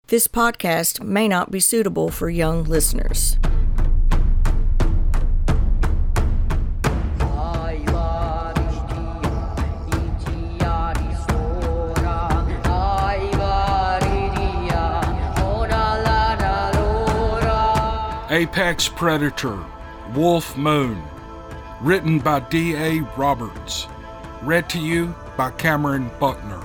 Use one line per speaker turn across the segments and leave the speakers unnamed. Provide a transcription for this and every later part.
This podcast may not be suitable for young listeners.
Apex Predator, Wolf Moon, written by D.A. Roberts, read to you by Cameron Buckner.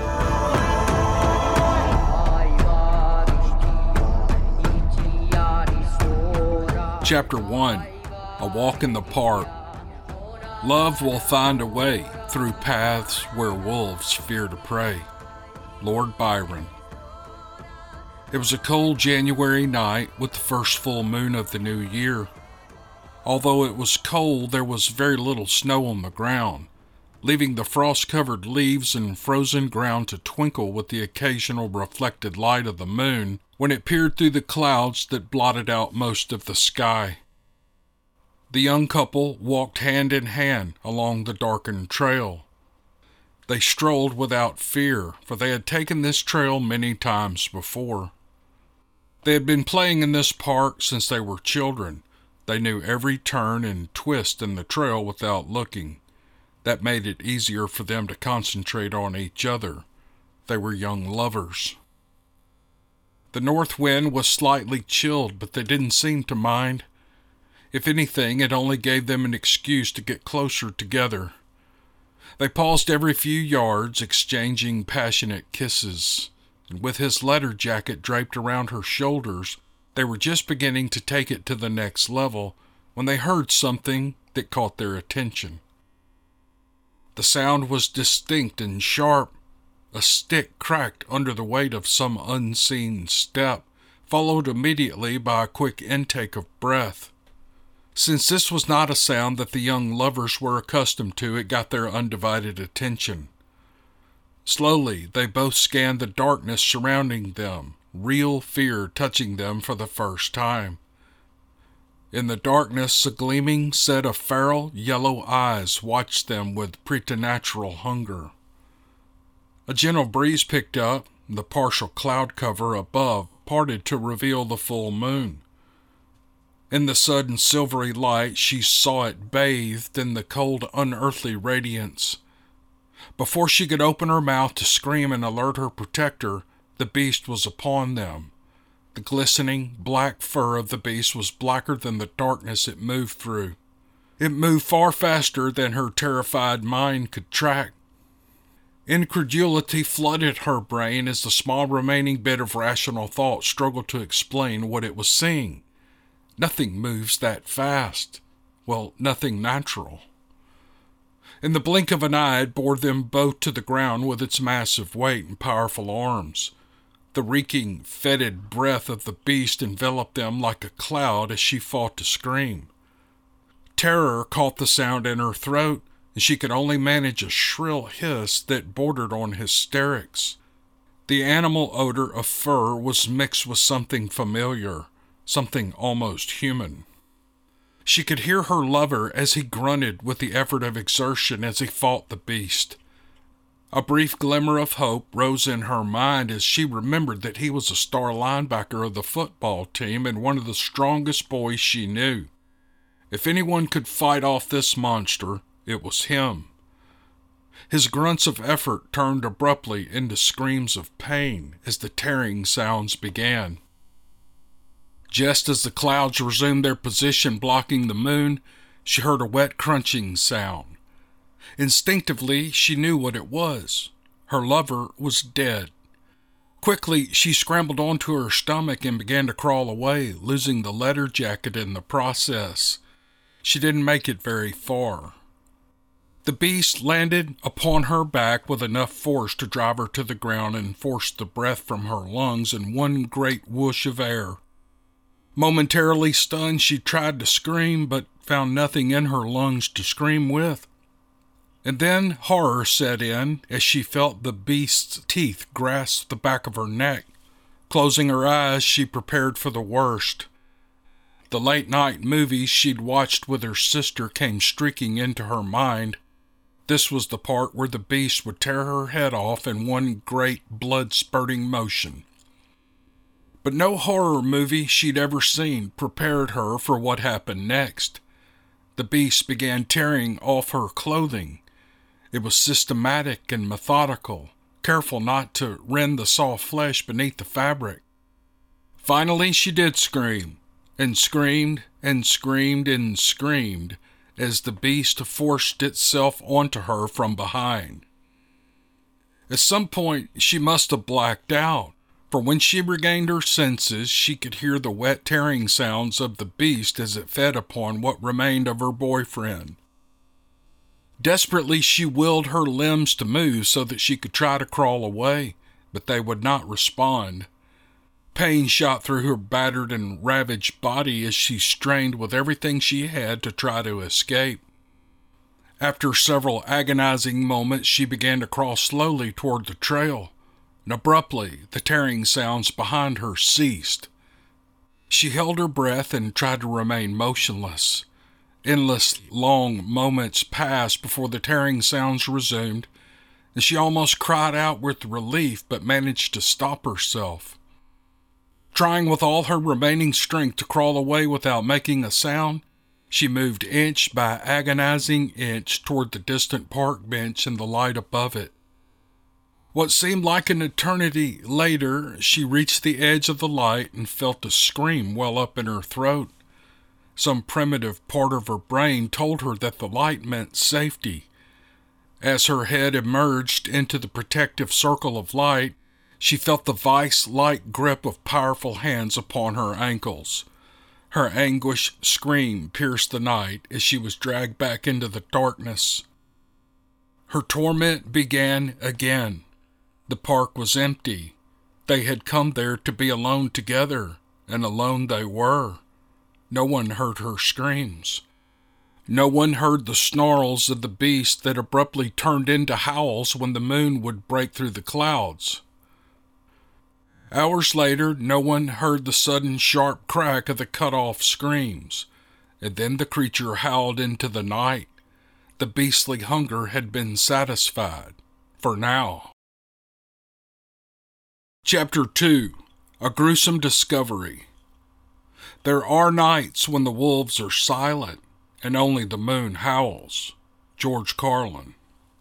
Chapter 1, A Walk in the Park. Love will find a way through paths where wolves fear to prey. Lord Byron. It was a cold January night with the first full moon of the new year. Although it was cold, there was very little snow on the ground, leaving the frost-covered leaves and frozen ground to twinkle with the occasional reflected light of the moon when it peered through the clouds that blotted out most of the sky. The young couple walked hand in hand along the darkened trail. They strolled without fear, for they had taken this trail many times before. They had been playing in this park since they were children. They knew every turn and twist in the trail without looking. That made it easier for them to concentrate on each other. They were young lovers. The north wind was slightly chilled, but they didn't seem to mind. If anything, it only gave them an excuse to get closer together. They paused every few yards, exchanging passionate kisses. And with his leather jacket draped around her shoulders, they were just beginning to take it to the next level when they heard something that caught their attention. The sound was distinct and sharp. A stick cracked under the weight of some unseen step, followed immediately by a quick intake of breath. Since this was not a sound that the young lovers were accustomed to, it got their undivided attention. Slowly, they both scanned the darkness surrounding them, real fear touching them for the first time. In the darkness, a gleaming set of feral yellow eyes watched them with preternatural hunger. A gentle breeze picked up, and the partial cloud cover above parted to reveal the full moon. In the sudden silvery light, she saw it bathed in the cold, unearthly radiance. Before she could open her mouth to scream and alert her protector, the beast was upon them. The glistening, black fur of the beast was blacker than the darkness it moved through. It moved far faster than her terrified mind could track. Incredulity flooded her brain as the small remaining bit of rational thought struggled to explain what it was seeing. Nothing moves that fast. Well, nothing natural. In the blink of an eye, it bore them both to the ground with its massive weight and powerful arms. The reeking, fetid breath of the beast enveloped them like a cloud as she fought to scream. Terror caught the sound in her throat, and she could only manage a shrill hiss that bordered on hysterics. The animal odor of fur was mixed with something familiar, something almost human. She could hear her lover as he grunted with the effort of exertion as he fought the beast. A brief glimmer of hope rose in her mind as she remembered that he was a star linebacker of the football team and one of the strongest boys she knew. If anyone could fight off this monster, it was him. His grunts of effort turned abruptly into screams of pain as the tearing sounds began. Just as the clouds resumed their position blocking the moon, she heard a wet crunching sound. Instinctively, she knew what it was. Her lover was dead. Quickly, she scrambled onto her stomach and began to crawl away, losing the leather jacket in the process. She didn't make it very far. The beast landed upon her back with enough force to drive her to the ground and force the breath from her lungs in one great whoosh of air. Momentarily stunned, she tried to scream, but found nothing in her lungs to scream with. And then horror set in as she felt the beast's teeth grasp the back of her neck. Closing her eyes, she prepared for the worst. The late-night movies she'd watched with her sister came streaking into her mind. This was the part where the beast would tear her head off in one great blood-spurting motion. But no horror movie she'd ever seen prepared her for what happened next. The beast began tearing off her clothing. It was systematic and methodical, careful not to rend the soft flesh beneath the fabric. Finally, she did scream, and screamed, and screamed, and screamed, as the beast forced itself onto her from behind. At some point, she must have blacked out, for when she regained her senses, she could hear the wet tearing sounds of the beast as it fed upon what remained of her boyfriend. Desperately, she willed her limbs to move so that she could try to crawl away, but they would not respond. Pain shot through her battered and ravaged body as she strained with everything she had to try to escape. After several agonizing moments, she began to crawl slowly toward the trail, and abruptly the tearing sounds behind her ceased. She held her breath and tried to remain motionless. Endless, long moments passed before the tearing sounds resumed, and she almost cried out with relief but managed to stop herself. Trying with all her remaining strength to crawl away without making a sound, she moved inch by agonizing inch toward the distant park bench and the light above it. What seemed like an eternity later, she reached the edge of the light and felt a scream well up in her throat. Some primitive part of her brain told her that the light meant safety. As her head emerged into the protective circle of light, she felt the vice-like grip of powerful hands upon her ankles. Her anguished scream pierced the night as she was dragged back into the darkness. Her torment began again. The park was empty. They had come there to be alone together, and alone they were. No one heard her screams. No one heard the snarls of the beast that abruptly turned into howls when the moon would break through the clouds. Hours later, no one heard the sudden sharp crack of the cut-off screams, and then the creature howled into the night. The beastly hunger had been satisfied, for now. Chapter 2. A Gruesome Discovery. There are nights when the wolves are silent, and only the moon howls. George Carlin.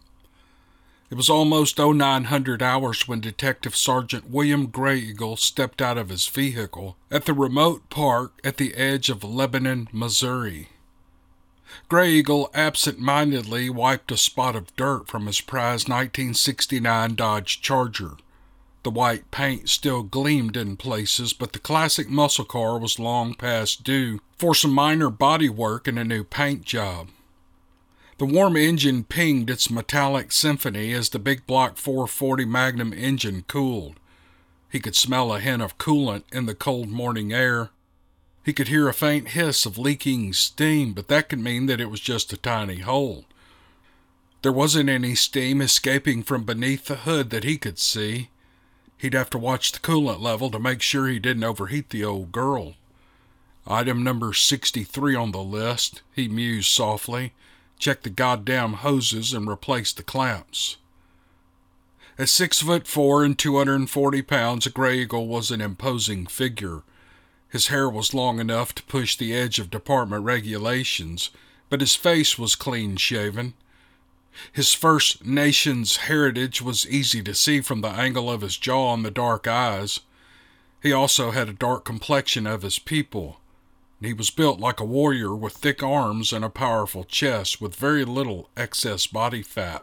It was almost 0900 hours when Detective Sergeant William Grayeagle stepped out of his vehicle at the remote park at the edge of Lebanon, Missouri. Grayeagle absent-mindedly wiped a spot of dirt from his prized 1969 Dodge Charger. The white paint still gleamed in places, but the classic muscle car was long past due for some minor body work and a new paint job. The warm engine pinged its metallic symphony as the big block 440 Magnum engine cooled. He could smell a hint of coolant in the cold morning air. He could hear a faint hiss of leaking steam, but that could mean that it was just a tiny hole. There wasn't any steam escaping from beneath the hood that he could see. He'd have to watch the coolant level to make sure he didn't overheat the old girl. Item number 63 on the list, he mused softly. Check the goddamn hoses and replace the clamps. At 6'4" and 240 pounds, Grayeagle was an imposing figure. His hair was long enough to push the edge of department regulations, but his face was clean-shaven. His First Nations heritage was easy to see from the angle of his jaw and the dark eyes. He also had a dark complexion of his people. He was built like a warrior with thick arms and a powerful chest with very little excess body fat.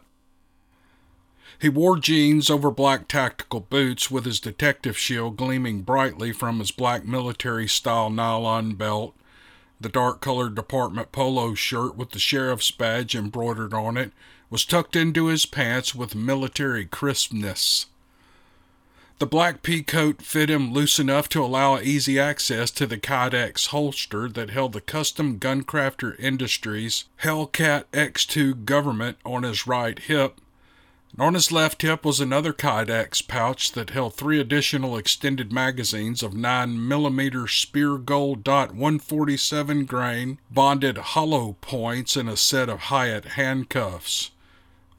He wore jeans over black tactical boots with his detective shield gleaming brightly from his black military-style nylon belt. The dark-colored department polo shirt with the sheriff's badge embroidered on it was tucked into his pants with military crispness. The black pea coat fit him loose enough to allow easy access to the Kydex holster that held the custom Guncrafter Industries Hellcat X2 government on his right hip. And on his left hip was another Kydex pouch that held 3 additional extended magazines of 9mm Spear Gold .147 grain bonded hollow points and a set of Hyatt handcuffs.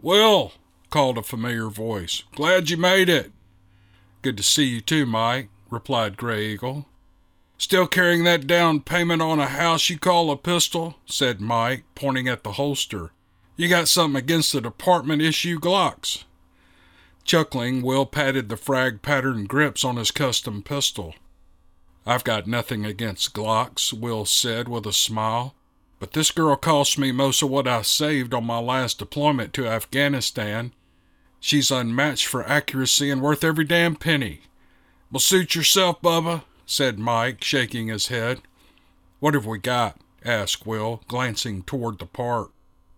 "Will," called a familiar voice. "Glad you made it." "Good to see you too, Mike," replied Gray Eagle. Still carrying that down payment on a house you call a pistol? Said Mike, pointing at the holster. You got something against the department-issue Glocks? Chuckling, Will patted the frag-patterned grips on his custom pistol. I've got nothing against Glocks, Will said with a smile, but this girl cost me most of what I saved on my last deployment to Afghanistan. She's unmatched for accuracy and worth every damn penny. Well, suit yourself, Bubba, said Mike, shaking his head. What have we got? Asked Will, glancing toward the park.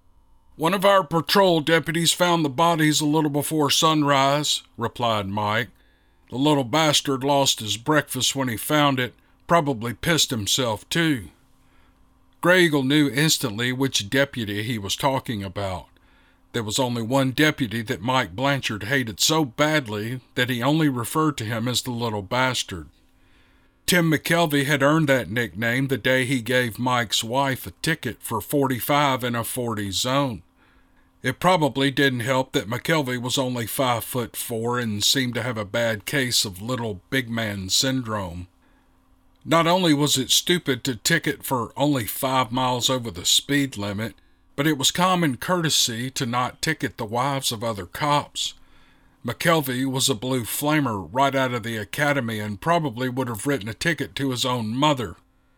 One of our patrol deputies found the bodies a little before sunrise, replied Mike. The little bastard lost his breakfast when he found it, probably pissed himself too. Gray Eagle knew instantly which deputy he was talking about. There was only one deputy that Mike Blanchard hated so badly that he only referred to him as the little bastard. Tim McKelvey had earned that nickname the day he gave Mike's wife a ticket for 45 in a 40 zone. It probably didn't help that McKelvey was only 5'4" and seemed to have a bad case of little big man syndrome. Not only was it stupid to ticket for only 5 miles over the speed limit, but it was common courtesy to not ticket the wives of other cops. McKelvey was a blue flamer right out of the academy and probably would have written a ticket to his own mother.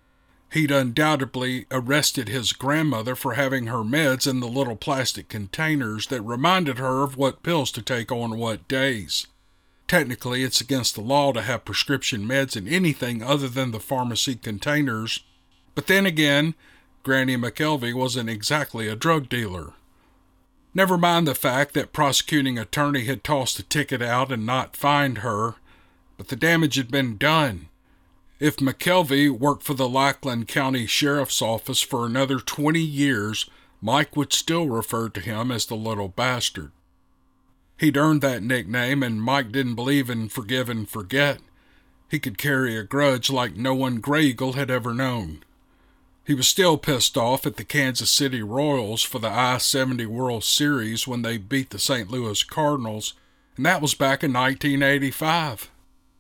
He'd undoubtedly arrested his grandmother for having her meds in the little plastic containers that reminded her of what pills to take on what days. Technically, it's against the law to have prescription meds in anything other than the pharmacy containers, but then again, Granny McKelvey wasn't exactly a drug dealer. Never mind the fact that prosecuting attorney had tossed the ticket out and not fined her, but the damage had been done. If McKelvey worked for the Lackland County Sheriff's Office for another 20 years, Mike would still refer to him as the little bastard. He'd earned that nickname, and Mike didn't believe in forgive and forget. He could carry a grudge like no one Gray Eagle had ever known. He was still pissed off at the Kansas City Royals for the I-70 World Series when they beat the St. Louis Cardinals, and that was back in 1985.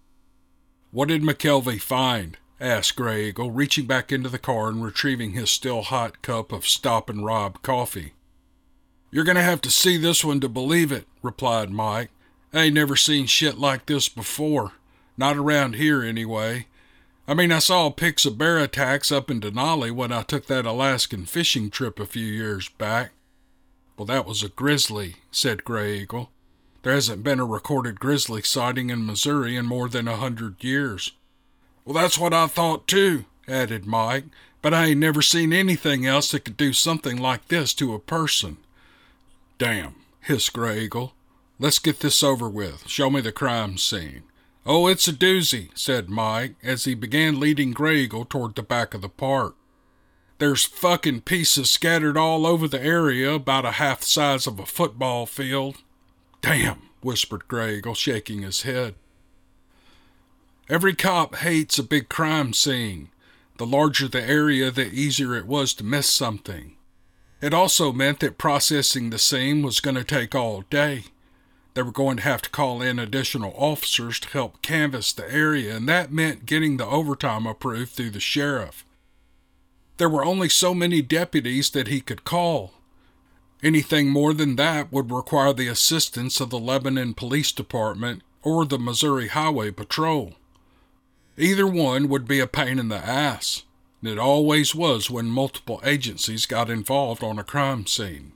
What did McKelvey find? Asked Gray Eagle, reaching back into the car and retrieving his still-hot cup of Stop and Rob coffee. You're going to have to see this one to believe it, replied Mike. I ain't never seen shit like this before. Not around here, anyway. I mean, I saw pics of bear attacks up in Denali when I took that Alaskan fishing trip a few years back. Well, that was a grizzly, said Gray Eagle. There hasn't been a recorded grizzly sighting in Missouri in more than 100 years. Well, that's what I thought too, added Mike, but I ain't never seen anything else that could do something like this to a person. Damn, hissed Gray Eagle. Let's get this over with. Show me the crime scene. Oh, it's a doozy, said Mike, as he began leading Gray Eagle toward the back of the park. There's fucking pieces scattered all over the area, about a half the size of a football field. Damn, whispered Gray Eagle, shaking his head. Every cop hates a big crime scene. The larger the area, the easier it was to miss something. It also meant that processing the scene was going to take all day. They were going to have to call in additional officers to help canvass the area, and that meant getting the overtime approved through the sheriff. There were only so many deputies that he could call. Anything more than that would require the assistance of the Lebanon Police Department or the Missouri Highway Patrol. Either one would be a pain in the ass, and it always was when multiple agencies got involved on a crime scene.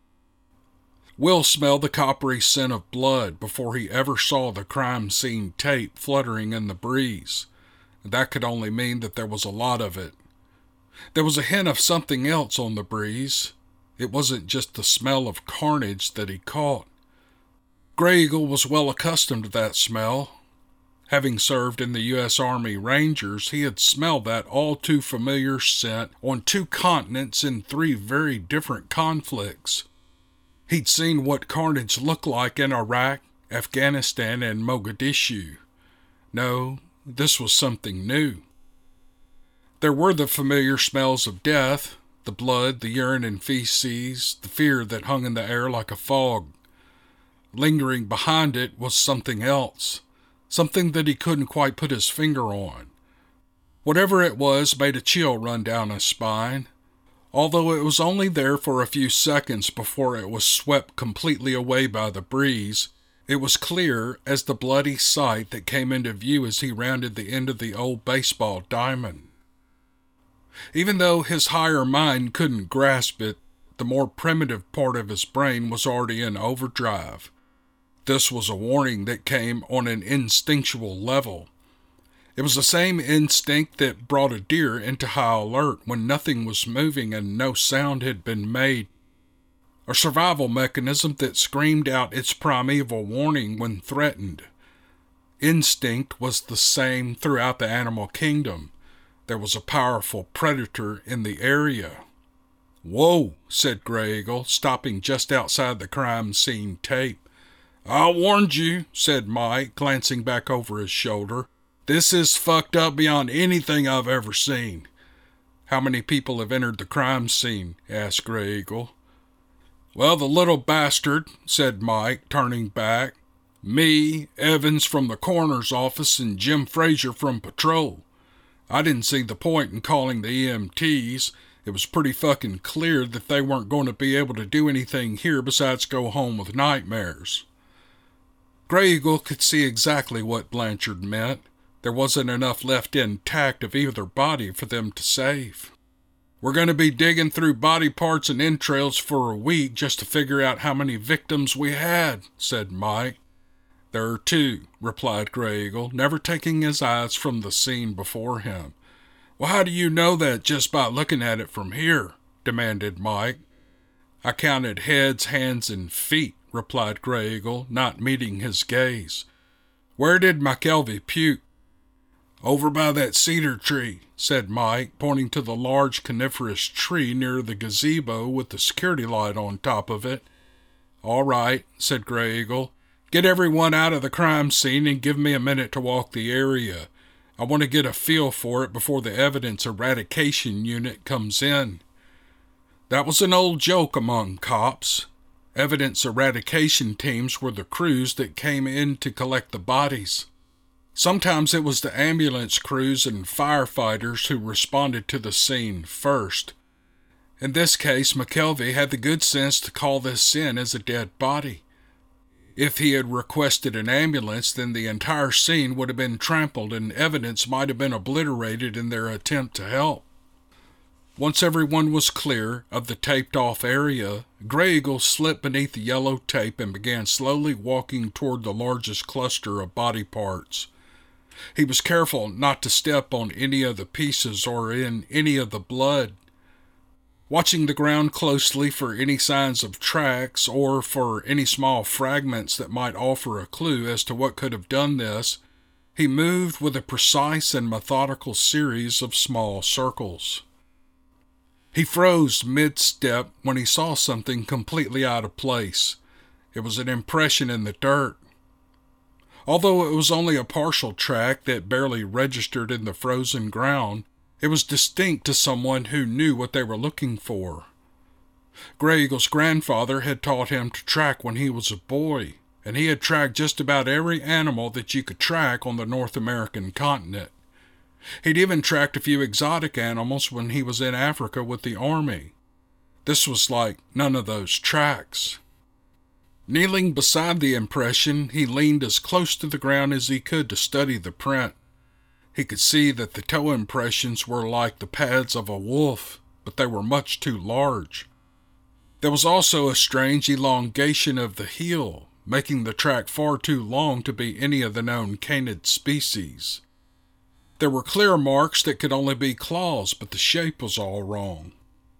Will smelled the coppery scent of blood before he ever saw the crime scene tape fluttering in the breeze. That could only mean that there was a lot of it. There was a hint of something else on the breeze. It wasn't just the smell of carnage that he caught. Gray Eagle was well accustomed to that smell. Having served in the U.S. Army Rangers, he had smelled that all-too-familiar scent on 2 continents in 3 very different conflicts. He'd seen what carnage looked like in Iraq, Afghanistan, and Mogadishu. No, this was something new. There were the familiar smells of death, the blood, the urine and feces, the fear that hung in the air like a fog. Lingering behind it was something else, something that he couldn't quite put his finger on. Whatever it was made a chill run down his spine, although it was only there for a few seconds before it was swept completely away by the breeze. It was clear as the bloody sight that came into view as he rounded the end of the old baseball diamond. Even though his higher mind couldn't grasp it, the more primitive part of his brain was already in overdrive. This was a warning that came on an instinctual level. It was the same instinct that brought a deer into high alert when nothing was moving and no sound had been made. A survival mechanism that screamed out its primeval warning when threatened. Instinct was the same throughout the animal kingdom. There was a powerful predator in the area. "Whoa," said Grey Eagle, stopping just outside the crime scene tape. "I warned you," said Mike, glancing back over his shoulder. "This is fucked up beyond anything I've ever seen." "How many people have entered the crime scene?" asked Grey Eagle. "Well, the little bastard," said Mike, turning back. "Me, Evans from the coroner's office, and Jim Frazier from patrol. I didn't see the point in calling the EMTs. It was pretty fucking clear that they weren't going to be able to do anything here besides go home with nightmares." Grey Eagle could see exactly what Blanchard meant. There wasn't enough left intact of either body for them to save. "We're going to be digging through body parts and entrails for a week just to figure out how many victims we had," said Mike. "There are 2, replied Grey Eagle, never taking his eyes from the scene before him. "Well, how do you know that just by looking at it from here?" demanded Mike. "I counted heads, hands, and feet," replied Grey Eagle, not meeting his gaze. "Where did McKelvey puke?" "Over by that cedar tree," said Mike, pointing to the large coniferous tree near the gazebo with the security light on top of it. "All right," said Grey Eagle. "Get everyone out of the crime scene and give me a minute to walk the area. I want to get a feel for it before the evidence eradication unit comes in." That was an old joke among cops. Evidence eradication teams were the crews that came in to collect the bodies. Sometimes it was the ambulance crews and firefighters who responded to the scene first. In this case, McKelvey had the good sense to call this in as a dead body. If he had requested an ambulance, then the entire scene would have been trampled and evidence might have been obliterated in their attempt to help. Once everyone was clear of the taped-off area, Grey Eagle slipped beneath the yellow tape and began slowly walking toward the largest cluster of body parts. He was careful not to step on any of the pieces or in any of the blood. Watching the ground closely for any signs of tracks or for any small fragments that might offer a clue as to what could have done this, he moved with a precise and methodical series of small circles. He froze mid-step when he saw something completely out of place. It was an impression in the dirt. Although it was only a partial track that barely registered in the frozen ground, it was distinct to someone who knew what they were looking for. Grey Eagle's grandfather had taught him to track when he was a boy, and he had tracked just about every animal that you could track on the North American continent. He'd even tracked a few exotic animals when he was in Africa with the army. This was like none of those tracks. Kneeling beside the impression, he leaned as close to the ground as he could to study the print. He could see that the toe impressions were like the pads of a wolf, but they were much too large. There was also a strange elongation of the heel, making the track far too long to be any of the known canid species. There were clear marks that could only be claws, but the shape was all wrong.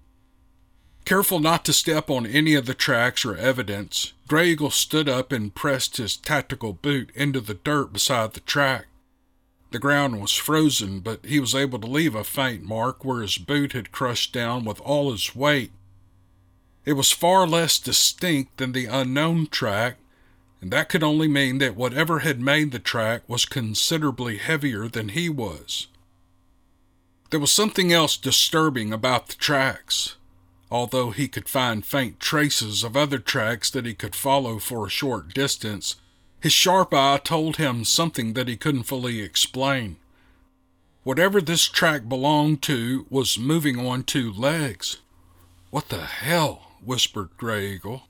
Careful not to step on any of the tracks or evidence, Grey Eagle stood up and pressed his tactical boot into the dirt beside the track. The ground was frozen, but he was able to leave a faint mark where his boot had crushed down with all his weight. It was far less distinct than the unknown track, and that could only mean that whatever had made the track was considerably heavier than he was. There was something else disturbing about the tracks. Although he could find faint traces of other tracks that he could follow for a short distance, His sharp eye told him something that he couldn't fully explain. Whatever this track belonged to was moving on two legs. "What the hell?" whispered Grey Eagle.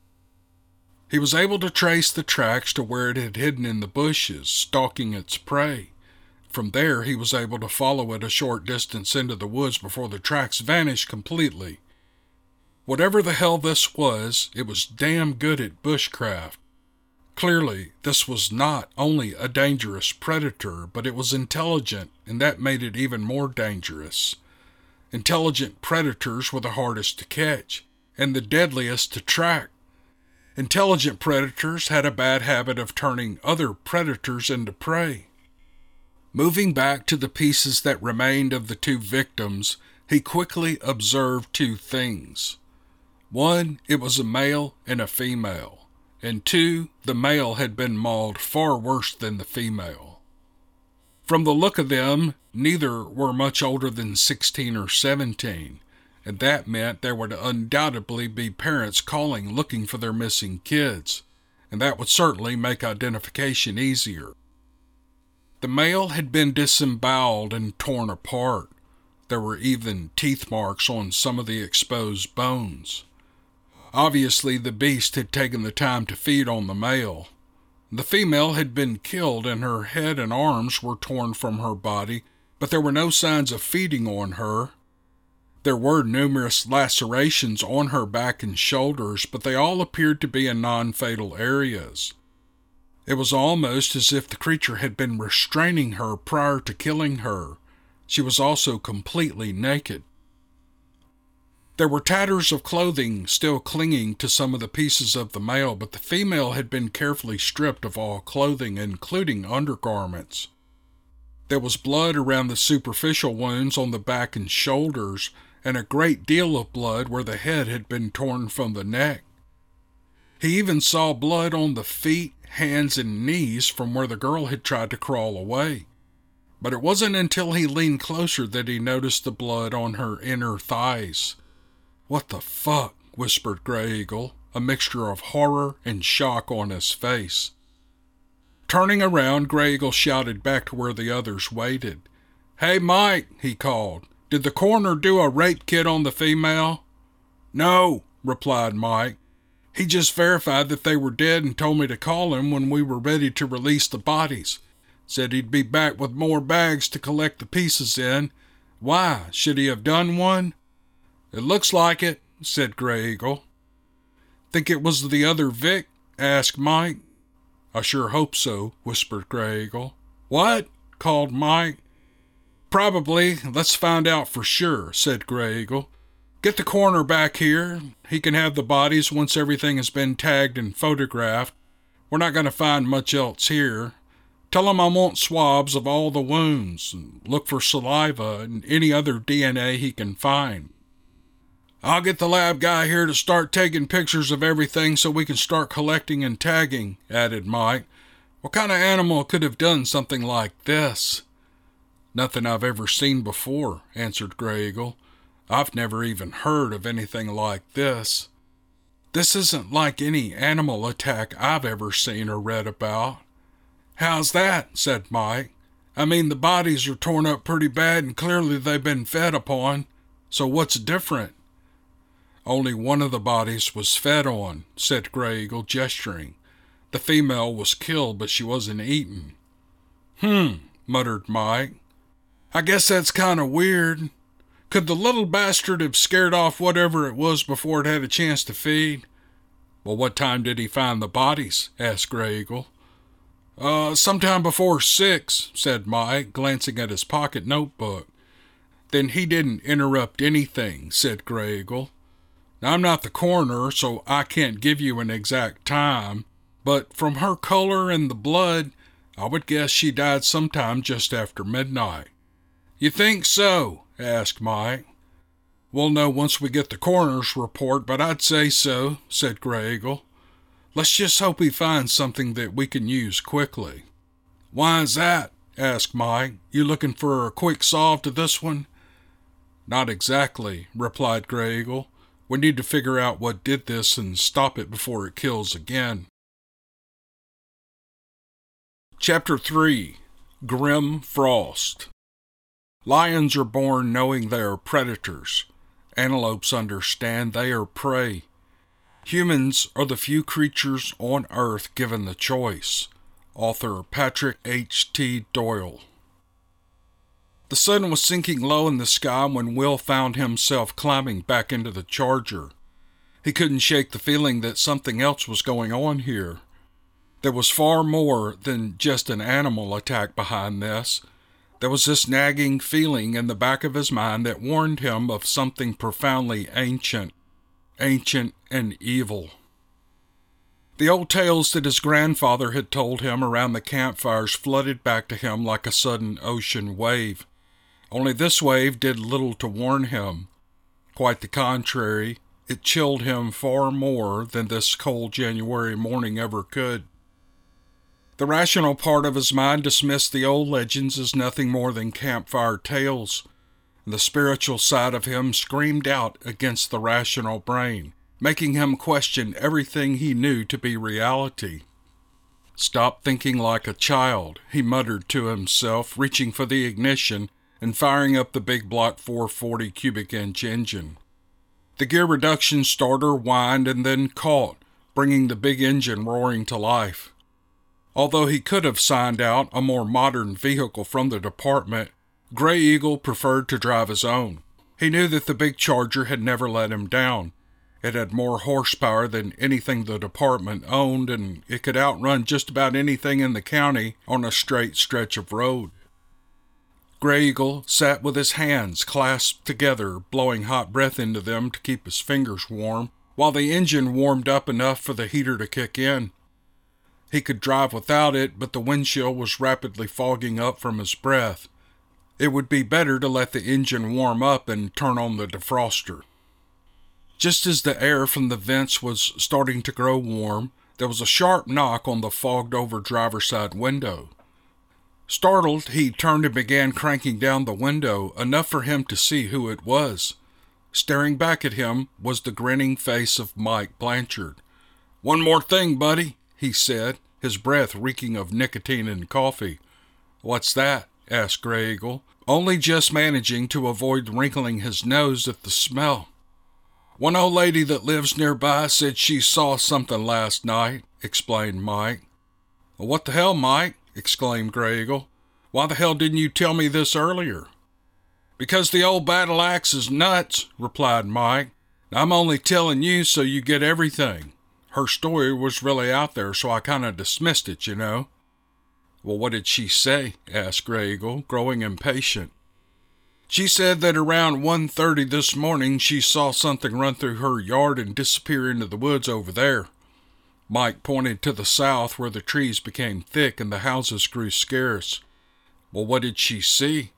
He was able to trace the tracks to where it had hidden in the bushes, stalking its prey. From there, he was able to follow it a short distance into the woods before the tracks vanished completely. Whatever the hell this was, it was damn good at bushcraft. Clearly, this was not only a dangerous predator, but it was intelligent, and that made it even more dangerous. Intelligent predators were the hardest to catch, and the deadliest to track. Intelligent predators had a bad habit of turning other predators into prey. Moving back to the pieces that remained of the two victims, he quickly observed two things. One, it was a male and a female. And two, the male had been mauled far worse than the female. From the look of them, neither were much older than 16 or 17, and that meant there would undoubtedly be parents calling looking for their missing kids, and that would certainly make identification easier. The male had been disemboweled and torn apart. There were even teeth marks on some of the exposed bones. Obviously, the beast had taken the time to feed on the male. The female had been killed and her head and arms were torn from her body, but there were no signs of feeding on her. There were numerous lacerations on her back and shoulders, but they all appeared to be in non-fatal areas. It was almost as if the creature had been restraining her prior to killing her. She was also completely naked. There were tatters of clothing still clinging to some of the pieces of the male, but the female had been carefully stripped of all clothing, including undergarments. There was blood around the superficial wounds on the back and shoulders, and a great deal of blood where the head had been torn from the neck. He even saw blood on the feet, hands, and knees from where the girl had tried to crawl away. But it wasn't until he leaned closer that he noticed the blood on her inner thighs. "What the fuck?" whispered Grey Eagle, a mixture of horror and shock on his face. Turning around, Grey Eagle shouted back to where the others waited. "Hey, Mike," he called. "Did the coroner do a rape kit on the female?" "No," replied Mike. "He just verified that they were dead and told me to call him when we were ready to release the bodies. Said he'd be back with more bags to collect the pieces in. Why, should he have done one?" "It looks like it," said Grey Eagle. "Think it was the other Vic?" asked Mike. "I sure hope so," whispered Grey Eagle. "What?" called Mike. "Probably. Let's find out for sure," said Grey Eagle. "Get the coroner back here. He can have the bodies once everything has been tagged and photographed. We're not going to find much else here. Tell him I want swabs of all the wounds, and look for saliva and any other DNA he can find. I'll get the lab guy here to start taking pictures of everything so we can start collecting and tagging," added Mike. "What kind of animal could have done something like this?" "Nothing I've ever seen before," answered Grey Eagle. "I've never even heard of anything like this. This isn't like any animal attack I've ever seen or read about." "How's that?" said Mike. "I mean, the bodies are torn up pretty bad and clearly they've been fed upon. So what's different?" "Only one of the bodies was fed on," said Grey Eagle, gesturing. "The female was killed, but she wasn't eaten." Muttered Mike. "I guess that's kind of weird. Could the little bastard have scared off whatever it was before it had a chance to feed?" "Well, what time did he find the bodies?" asked Grey Eagle. Sometime before 6, said Mike, glancing at his pocket notebook. "Then he didn't interrupt anything," said Grey Eagle. "Now, I'm not the coroner, so I can't give you an exact time, but from her color and the blood, I would guess she died sometime just after midnight." "You think so?" asked Mike. "We'll know once we get the coroner's report, but I'd say so," said Grey Eagle. "Let's just hope he finds something that we can use quickly." "Why is that?" asked Mike. "You looking for a quick solve to this one?" "Not exactly," replied Grey Eagle. "We need to figure out what did this and stop it before it kills again." Chapter 3. Grim Frost. Lions are born knowing they are predators. Antelopes understand they are prey. Humans are the few creatures on earth given the choice. Author Patrick H.T. Doyle. The sun was sinking low in the sky when Will found himself climbing back into the Charger. He couldn't shake the feeling that something else was going on here. There was far more than just an animal attack behind this. There was this nagging feeling in the back of his mind that warned him of something profoundly ancient and evil. The old tales that his grandfather had told him around the campfires flooded back to him like a sudden ocean wave. Only this wave did little to warn him. Quite the contrary, it chilled him far more than this cold January morning ever could. The rational part of his mind dismissed the old legends as nothing more than campfire tales. The spiritual side of him screamed out against the rational brain, making him question everything he knew to be reality. "Stop thinking like a child," he muttered to himself, reaching for the ignition and firing up the big block 440 cubic inch engine. The gear reduction starter whined and then caught, bringing the big engine roaring to life. Although he could have signed out a more modern vehicle from the department, Gray Eagle preferred to drive his own. He knew that the big Charger had never let him down. It had more horsepower than anything the department owned, and it could outrun just about anything in the county on a straight stretch of road. Gray Eagle sat with his hands clasped together, blowing hot breath into them to keep his fingers warm, while the engine warmed up enough for the heater to kick in. He could drive without it, but the windshield was rapidly fogging up from his breath. It would be better to let the engine warm up and turn on the defroster. Just as the air from the vents was starting to grow warm, there was a sharp knock on the fogged-over driver's side window. Startled, he turned and began cranking down the window, enough for him to see who it was. Staring back at him was the grinning face of Mike Blanchard. "One more thing, buddy," he said, his breath reeking of nicotine and coffee. "What's that?" asked Gray Eagle, only just managing to avoid wrinkling his nose at the smell. "One old lady that lives nearby said she saw something last night," explained Mike. "What the hell, Mike?" exclaimed Gray Eagle. "Why the hell didn't you tell me this earlier?" "Because the old battle axe is nuts," replied Mike. "I'm only telling you so you get everything. Her story was really out there, so I kind of dismissed it, you know." "Well, what did she say?" asked Gray Eagle, growing impatient. "She said that around 1:30 this morning she saw something run through her yard and disappear into the woods over there." Mike pointed to the south where the trees became thick and the houses grew scarce. "Well, what did she see?"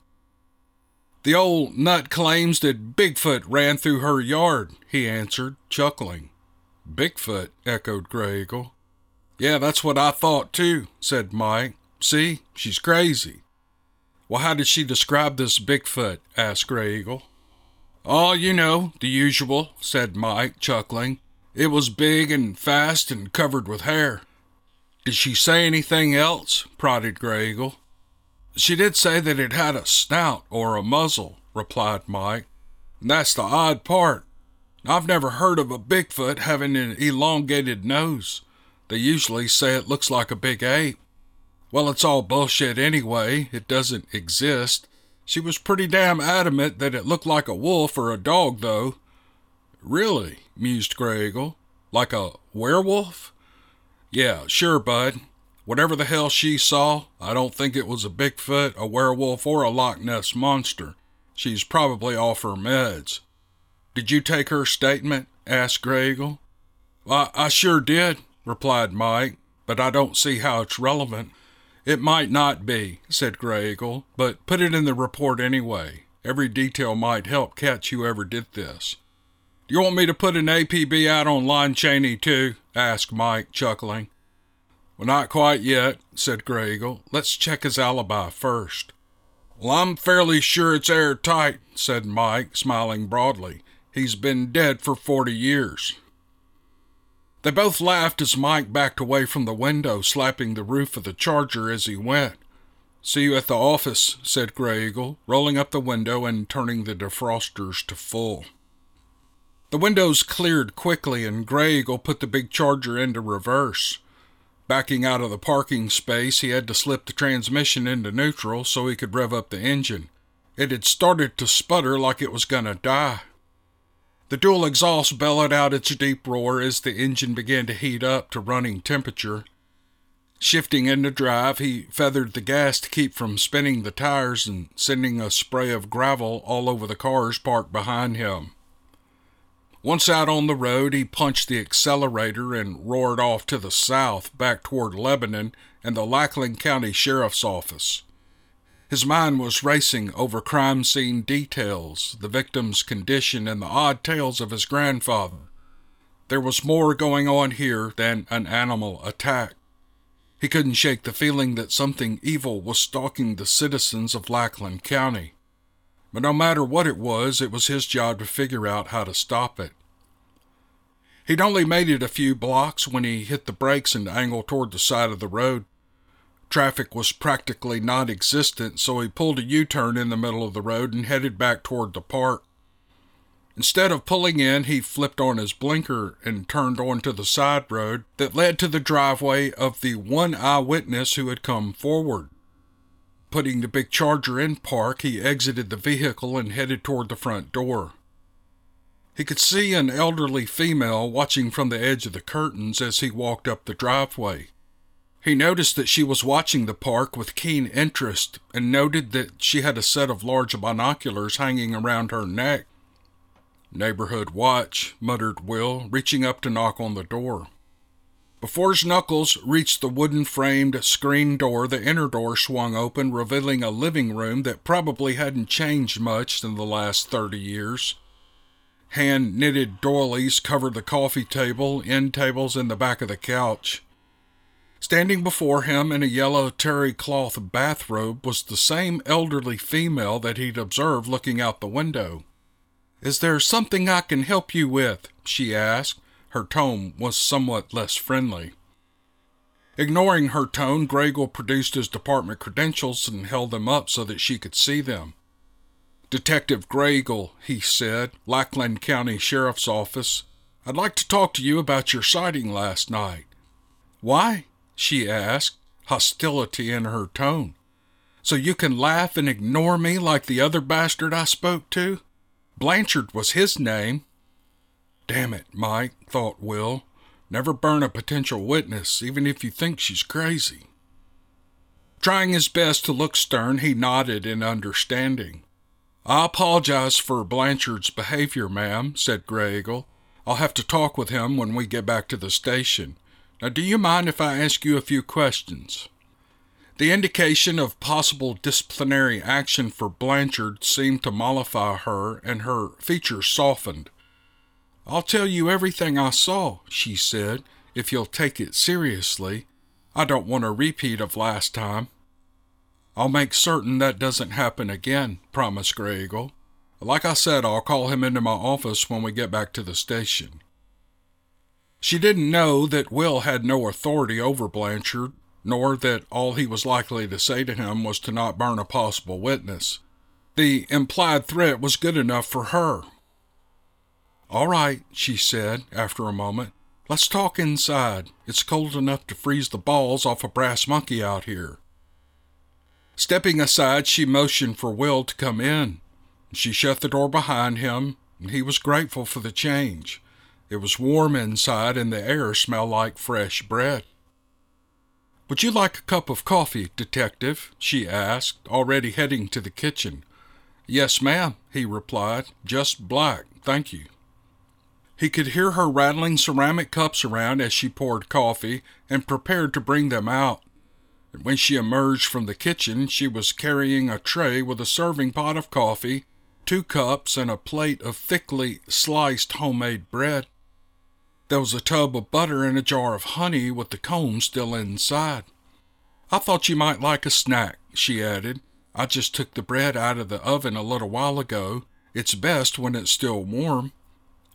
"The old nut claims that Bigfoot ran through her yard," he answered, chuckling. "Bigfoot?" echoed Gray Eagle. "Yeah, that's what I thought too," said Mike. "See, she's crazy." "Well, how did she describe this Bigfoot?" asked Gray Eagle. "Oh, you know, the usual," said Mike, chuckling. "It was big and fast and covered with hair." "Did she say anything else?" prodded Gray Eagle. "She did say that it had a snout or a muzzle," replied Mike. "And that's the odd part. I've never heard of a Bigfoot having an elongated nose. They usually say it looks like a big ape. Well, it's all bullshit anyway. It doesn't exist. She was pretty damn adamant that it looked like a wolf or a dog, though." "Really?" mused Gray Eagle. "Like a werewolf?" "Yeah, sure, bud. Whatever the hell she saw, I don't think it was a Bigfoot, a werewolf, or a Loch Ness monster. She's probably off her meds." "Did you take her statement?" asked Gray Eagle. I sure did," replied Mike, "but I don't see how it's relevant." "It might not be," said Gray Eagle, "but put it in the report anyway. Every detail might help catch whoever did this." "Do you want me to put an APB out on Lon Chaney, too?" asked Mike, chuckling. "Well, not quite yet," said Gray Eagle. "Let's check his alibi first." "Well, I'm fairly sure it's airtight," said Mike, smiling broadly. "He's been dead for 40 years. They both laughed as Mike backed away from the window, slapping the roof of the Charger as he went. "See you at the office," said Grey Eagle, rolling up the window and turning the defrosters to full. The windows cleared quickly, and Grey Eagle put the big Charger into reverse. Backing out of the parking space, he had to slip the transmission into neutral so he could rev up the engine. It had started to sputter like it was going to die. The dual exhaust bellowed out its deep roar as the engine began to heat up to running temperature. Shifting into drive, he feathered the gas to keep from spinning the tires and sending a spray of gravel all over the cars parked behind him. Once out on the road, he punched the accelerator and roared off to the south, back toward Lebanon and the Lackland County Sheriff's Office. His mind was racing over crime scene details, the victim's condition, and the odd tales of his grandfather. There was more going on here than an animal attack. He couldn't shake the feeling that something evil was stalking the citizens of Lackland County. But no matter what it was his job to figure out how to stop it. He'd only made it a few blocks when he hit the brakes and angled toward the side of the road. Traffic was practically non-existent, so he pulled a U-turn in the middle of the road and headed back toward the park. Instead of pulling in, he flipped on his blinker and turned onto the side road that led to the driveway of the one eyewitness who had come forward. Putting the big Charger in park, he exited the vehicle and headed toward the front door. He could see an elderly female watching from the edge of the curtains as he walked up the driveway. He noticed that she was watching the park with keen interest and noted that she had a set of large binoculars hanging around her neck. "Neighborhood watch," muttered Will, reaching up to knock on the door. Before his knuckles reached the wooden-framed screen door, the inner door swung open, revealing a living room that probably hadn't changed much in the last 30 years. Hand-knitted doilies covered the coffee table, end tables, and the back of the couch. Standing before him in a yellow terry cloth bathrobe was the same elderly female that he'd observed looking out the window. "Is there something I can help you with?" she asked. Her tone was somewhat less friendly. Ignoring her tone, Grey Eagle produced his department credentials and held them up so that she could see them. "Detective Grey Eagle," he said, "Lackland County Sheriff's Office. I'd like to talk to you about your sighting last night." "Why?" she asked, hostility in her tone. "So you can laugh and ignore me like the other bastard I spoke to? Blanchard was his name." "Damn it, Mike," thought Will. "Never burn a potential witness, even if you think she's crazy." Trying his best to look stern, he nodded in understanding. "I apologize for Blanchard's behavior, ma'am," said Grey Eagle. "I'll have to talk with him when we get back to the station. Now, do you mind if I ask you a few questions?" The indication of possible disciplinary action for Blanchard seemed to mollify her, and her features softened. "I'll tell you everything I saw," she said, "if you'll take it seriously. I don't want a repeat of last time." "I'll make certain that doesn't happen again," promised Grey Eagle. "Like I said, I'll call him into my office when we get back to the station." She didn't know that Will had no authority over Blanchard, nor that all he was likely to say to him was to not burn a possible witness. The implied threat was good enough for her. "All right," she said after a moment. "Let's talk inside. It's cold enough to freeze the balls off a brass monkey out here." Stepping aside, she motioned for Will to come in. She shut the door behind him, and he was grateful for the change. It was warm inside, and the air smelled like fresh bread. "Would you like a cup of coffee, Detective?" she asked, already heading to the kitchen. "Yes, ma'am," he replied. "Just black, thank you." He could hear her rattling ceramic cups around as she poured coffee and prepared to bring them out. And when she emerged from the kitchen, she was carrying a tray with a serving pot of coffee, 2 cups, and a plate of thickly sliced homemade bread. There was a tub of butter and a jar of honey with the comb still inside. "I thought you might like a snack," she added. "I just took the bread out of the oven a little while ago. It's best when it's still warm."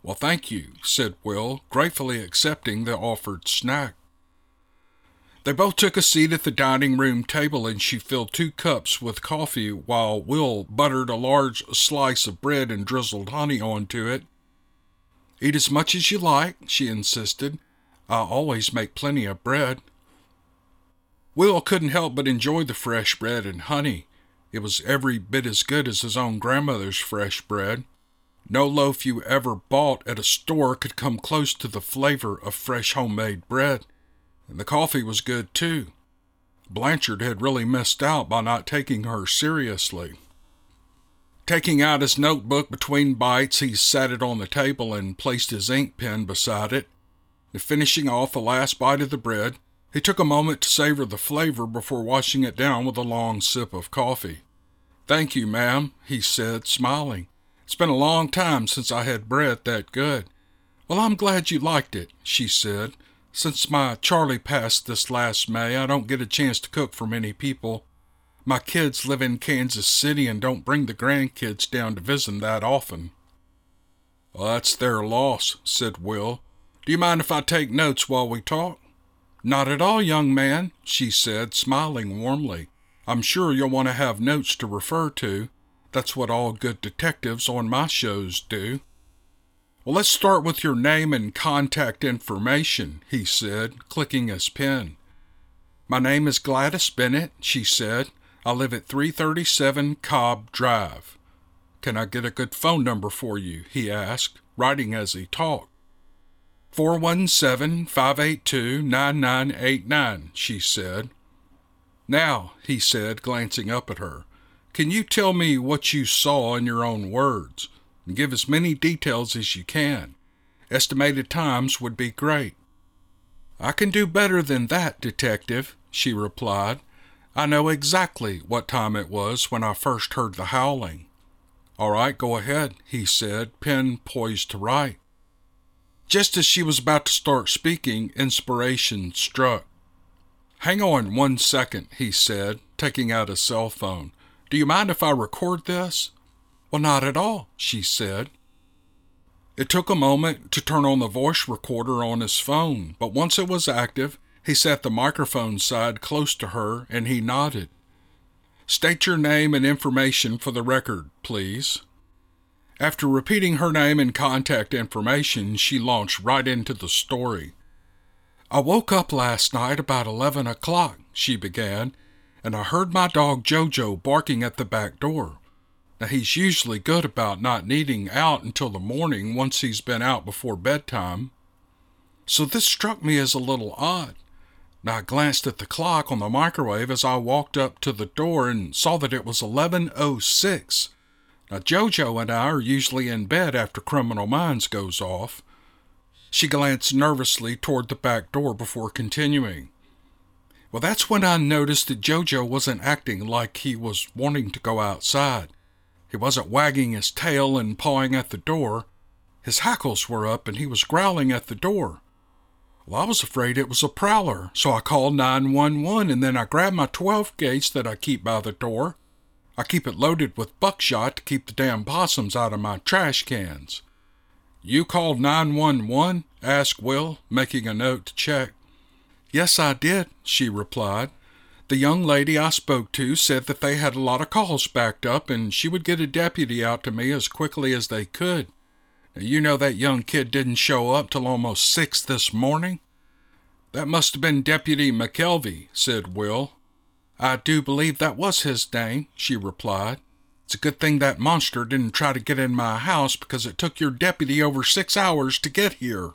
"Well, thank you," said Will, gratefully accepting the offered snack. They both took a seat at the dining room table, and she filled 2 cups with coffee while Will buttered a large slice of bread and drizzled honey onto it. "Eat as much as you like," she insisted. "I always make plenty of bread." Will couldn't help but enjoy the fresh bread and honey. It was every bit as good as his own grandmother's fresh bread. No loaf you ever bought at a store could come close to the flavor of fresh homemade bread. And the coffee was good, too. Blanchard had really missed out by not taking her seriously. Taking out his notebook between bites, he sat it on the table and placed his ink pen beside it. And finishing off the last bite of the bread, he took a moment to savor the flavor before washing it down with a long sip of coffee. "Thank you, ma'am," he said, smiling. "It's been a long time since I had bread that good." "Well, I'm glad you liked it," she said. "Since my Charlie passed this last May, I don't get a chance to cook for many people. My kids live in Kansas City and don't bring the grandkids down to visit them that often." "Well, that's their loss," said Will. "Do you mind if I take notes while we talk?" "Not at all, young man," she said, smiling warmly. "I'm sure you'll want to have notes to refer to. That's what all good detectives on my shows do." "Well, let's start with your name and contact information," he said, clicking his pen. "My name is Gladys Bennett," she said. "I live at 337 Cobb Drive." "Can I get a good phone number for you?" he asked, writing as he talked. 417-582-9989, she said. "Now," he said, glancing up at her, "can you tell me what you saw in your own words? And give as many details as you can. Estimated times would be great." "I can do better than that, Detective," she replied. "I know exactly what time it was when I first heard the howling." "All right, go ahead," he said, pen poised to write. Just as she was about to start speaking, inspiration struck. "Hang on 1 second, he said, taking out his cell phone. "Do you mind if I record this?" "Well, not at all," she said. It took a moment to turn on the voice recorder on his phone, but once it was active, he set the microphone side close to her and he nodded. "State your name and information for the record, please." After repeating her name and contact information, she launched right into the story. "I woke up last night about 11 o'clock, she began, "and I heard my dog Jojo barking at the back door. Now, he's usually good about not needing out until the morning once he's been out before bedtime. So this struck me as a little odd. Now, I glanced at the clock on the microwave as I walked up to the door and saw that it was 11:06. Now, Jojo and I are usually in bed after Criminal Minds goes off." She glanced nervously toward the back door before continuing. "Well, that's when I noticed that Jojo wasn't acting like he was wanting to go outside. He wasn't wagging his tail and pawing at the door. His hackles were up and he was growling at the door. Well, I was afraid it was a prowler, so I called 911 and then I grabbed my 12 gauge that I keep by the door. I keep it loaded with buckshot to keep the damn possums out of my trash cans." "You called 911? asked Will, making a note to check. "Yes, I did," she replied. "The young lady I spoke to said that they had a lot of calls backed up and she would get a deputy out to me as quickly as they could. Now, you know that young kid didn't show up till almost 6 this morning?" "That must have been Deputy McKelvey," said Will. "I do believe that was his name," she replied. "It's a good thing that monster didn't try to get in my house because it took your deputy over 6 hours to get here."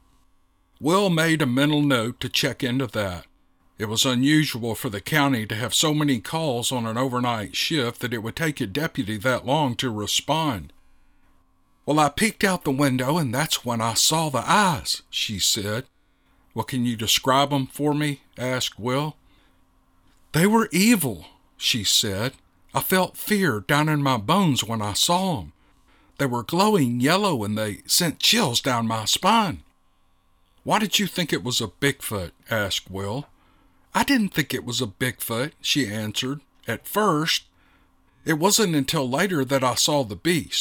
Will made a mental note to check into that. It was unusual for the county to have so many calls on an overnight shift that it would take a deputy that long to respond. "Well, I peeked out the window and that's when I saw the eyes," she said. "Well, can you describe them for me?" asked Will. "They were evil," she said. "I felt fear down in my bones when I saw them. They were glowing yellow and they sent chills down my spine." "Why did you think it was a Bigfoot?" asked Will. "I didn't think it was a Bigfoot," she answered. "At first. It wasn't until later that I saw the beast.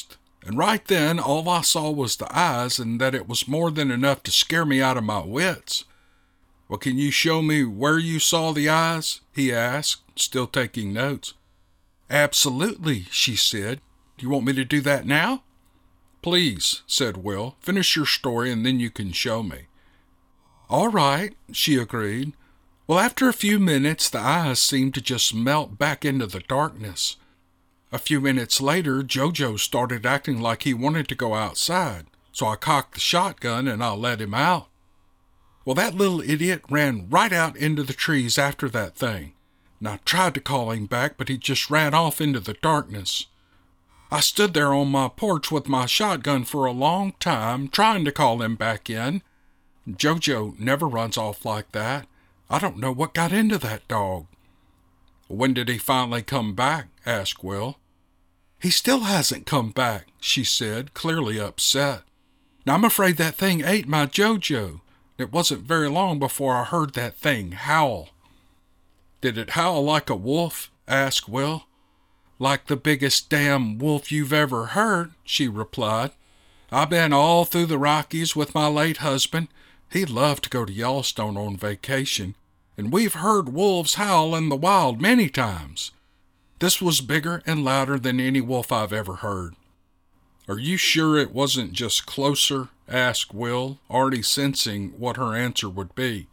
And right then, all I saw was the eyes, and that it was more than enough to scare me out of my wits. Well, can you show me where you saw the eyes? He asked, still taking notes. Absolutely, she said. Do you want me to do that now? Please, said Will. Finish your story and then you can show me. All right, she agreed. Well, after a few minutes, the eyes seemed to just melt back into the darkness. A few minutes later, Jojo started acting like he wanted to go outside, so I cocked the shotgun and I let him out. Well, that little idiot ran right out into the trees after that thing, and I tried to call him back, but he just ran off into the darkness. I stood there on my porch with my shotgun for a long time, trying to call him back in. Jojo never runs off like that. I don't know what got into that dog. When did he finally come back? Asked Will. He still hasn't come back, she said, clearly upset. Now, I'm afraid that thing ate my Jojo. It wasn't very long before I heard that thing howl. Did it howl like a wolf? Asked Will. Like the biggest damn wolf you've ever heard, she replied. I've been all through the Rockies with my late husband. He loved to go to Yellowstone on vacation, and we've heard wolves howl in the wild many times. This was bigger and louder than any wolf I've ever heard. Are you sure it wasn't just closer? Asked Will, already sensing what her answer would be.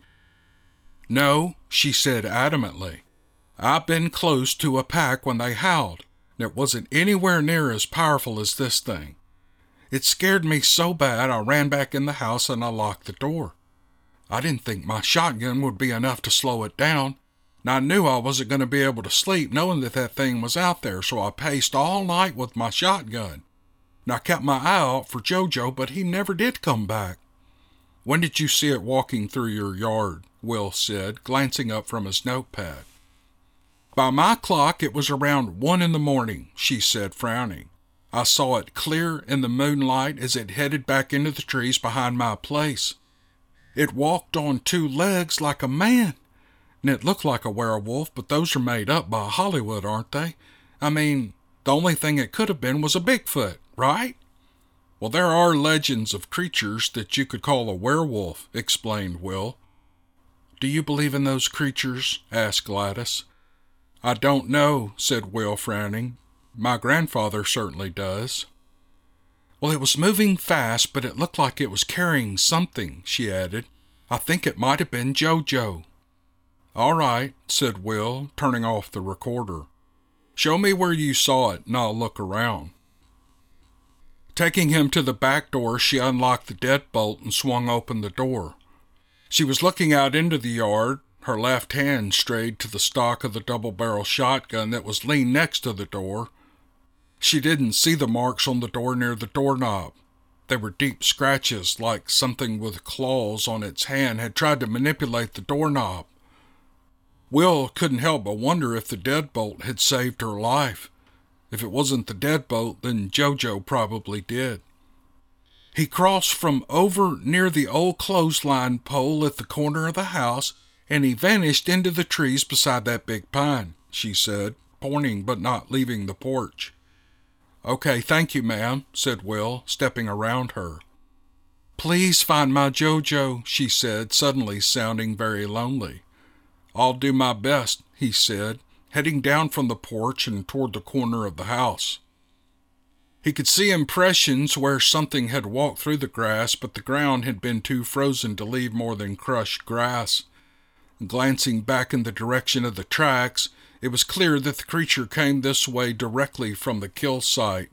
No, she said adamantly. I've been close to a pack when they howled, and it wasn't anywhere near as powerful as this thing. It scared me so bad I ran back in the house and I locked the door. I didn't think my shotgun would be enough to slow it down, and I knew I wasn't going to be able to sleep knowing that thing was out there, so I paced all night with my shotgun. And I kept my eye out for Jojo, but he never did come back. When did you see it walking through your yard? Will said, glancing up from his notepad. By my clock, it was around 1 a.m, she said, frowning. I saw it clear in the moonlight as it headed back into the trees behind my place. It walked on 2 legs like a man, and it looked like a werewolf, but those are made up by Hollywood, aren't they? I mean, the only thing it could have been was a Bigfoot, right? Well, there are legends of creatures that you could call a werewolf, explained Will. Do you believe in those creatures? Asked Gladys. I don't know, said Will, frowning. My grandfather certainly does. Well, it was moving fast, but it looked like it was carrying something, she added. I think it might have been Jojo. All right, said Will, turning off the recorder. Show me where you saw it, and I'll look around. Taking him to the back door, she unlocked the deadbolt and swung open the door. She was looking out into the yard. Her left hand strayed to the stock of the double-barrel shotgun that was leaned next to the door. She didn't see the marks on the door near the doorknob. They were deep scratches, like something with claws on its hand had tried to manipulate the doorknob. Will couldn't help but wonder if the deadbolt had saved her life. If it wasn't the deadbolt, then Jojo probably did. He crossed from over near the old clothesline pole at the corner of the house, and he vanished into the trees beside that big pine, she said, pointing but not leaving the porch. Okay, thank you, ma'am, said Will, stepping around her. Please find my Jojo, she said, suddenly sounding very lonely. I'll do my best, he said, heading down from the porch and toward the corner of the house. He could see impressions where something had walked through the grass, but the ground had been too frozen to leave more than crushed grass. Glancing back in the direction of the tracks, it was clear that the creature came this way directly from the kill site.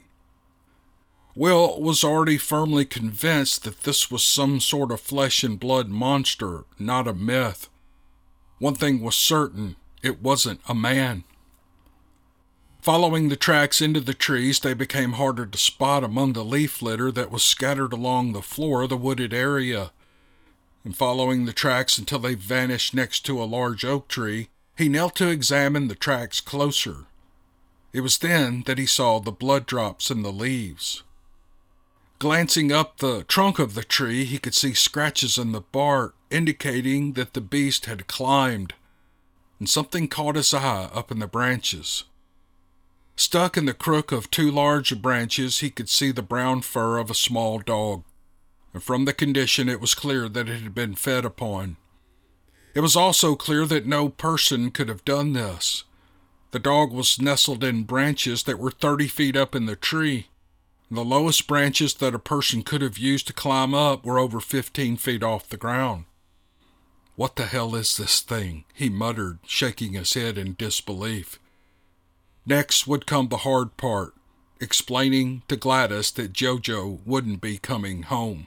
Will was already firmly convinced that this was some sort of flesh and blood monster, not a myth. One thing was certain, it wasn't a man. Following the tracks into the trees, they became harder to spot among the leaf litter that was scattered along the floor of the wooded area. And following the tracks until they vanished next to a large oak tree, he knelt to examine the tracks closer. It was then that he saw the blood drops in the leaves. Glancing up the trunk of the tree, he could see scratches in the bark, indicating that the beast had climbed, and something caught his eye up in the branches. Stuck in the crook of two large branches, he could see the brown fur of a small dog, and from the condition it was clear that it had been fed upon. It was also clear that no person could have done this. The dog was nestled in branches that were 30 feet up in the tree. The lowest branches that a person could have used to climb up were over 15 feet off the ground. "What the hell is this thing?" he muttered, shaking his head in disbelief. Next would come the hard part, explaining to Gladys that JoJo wouldn't be coming home.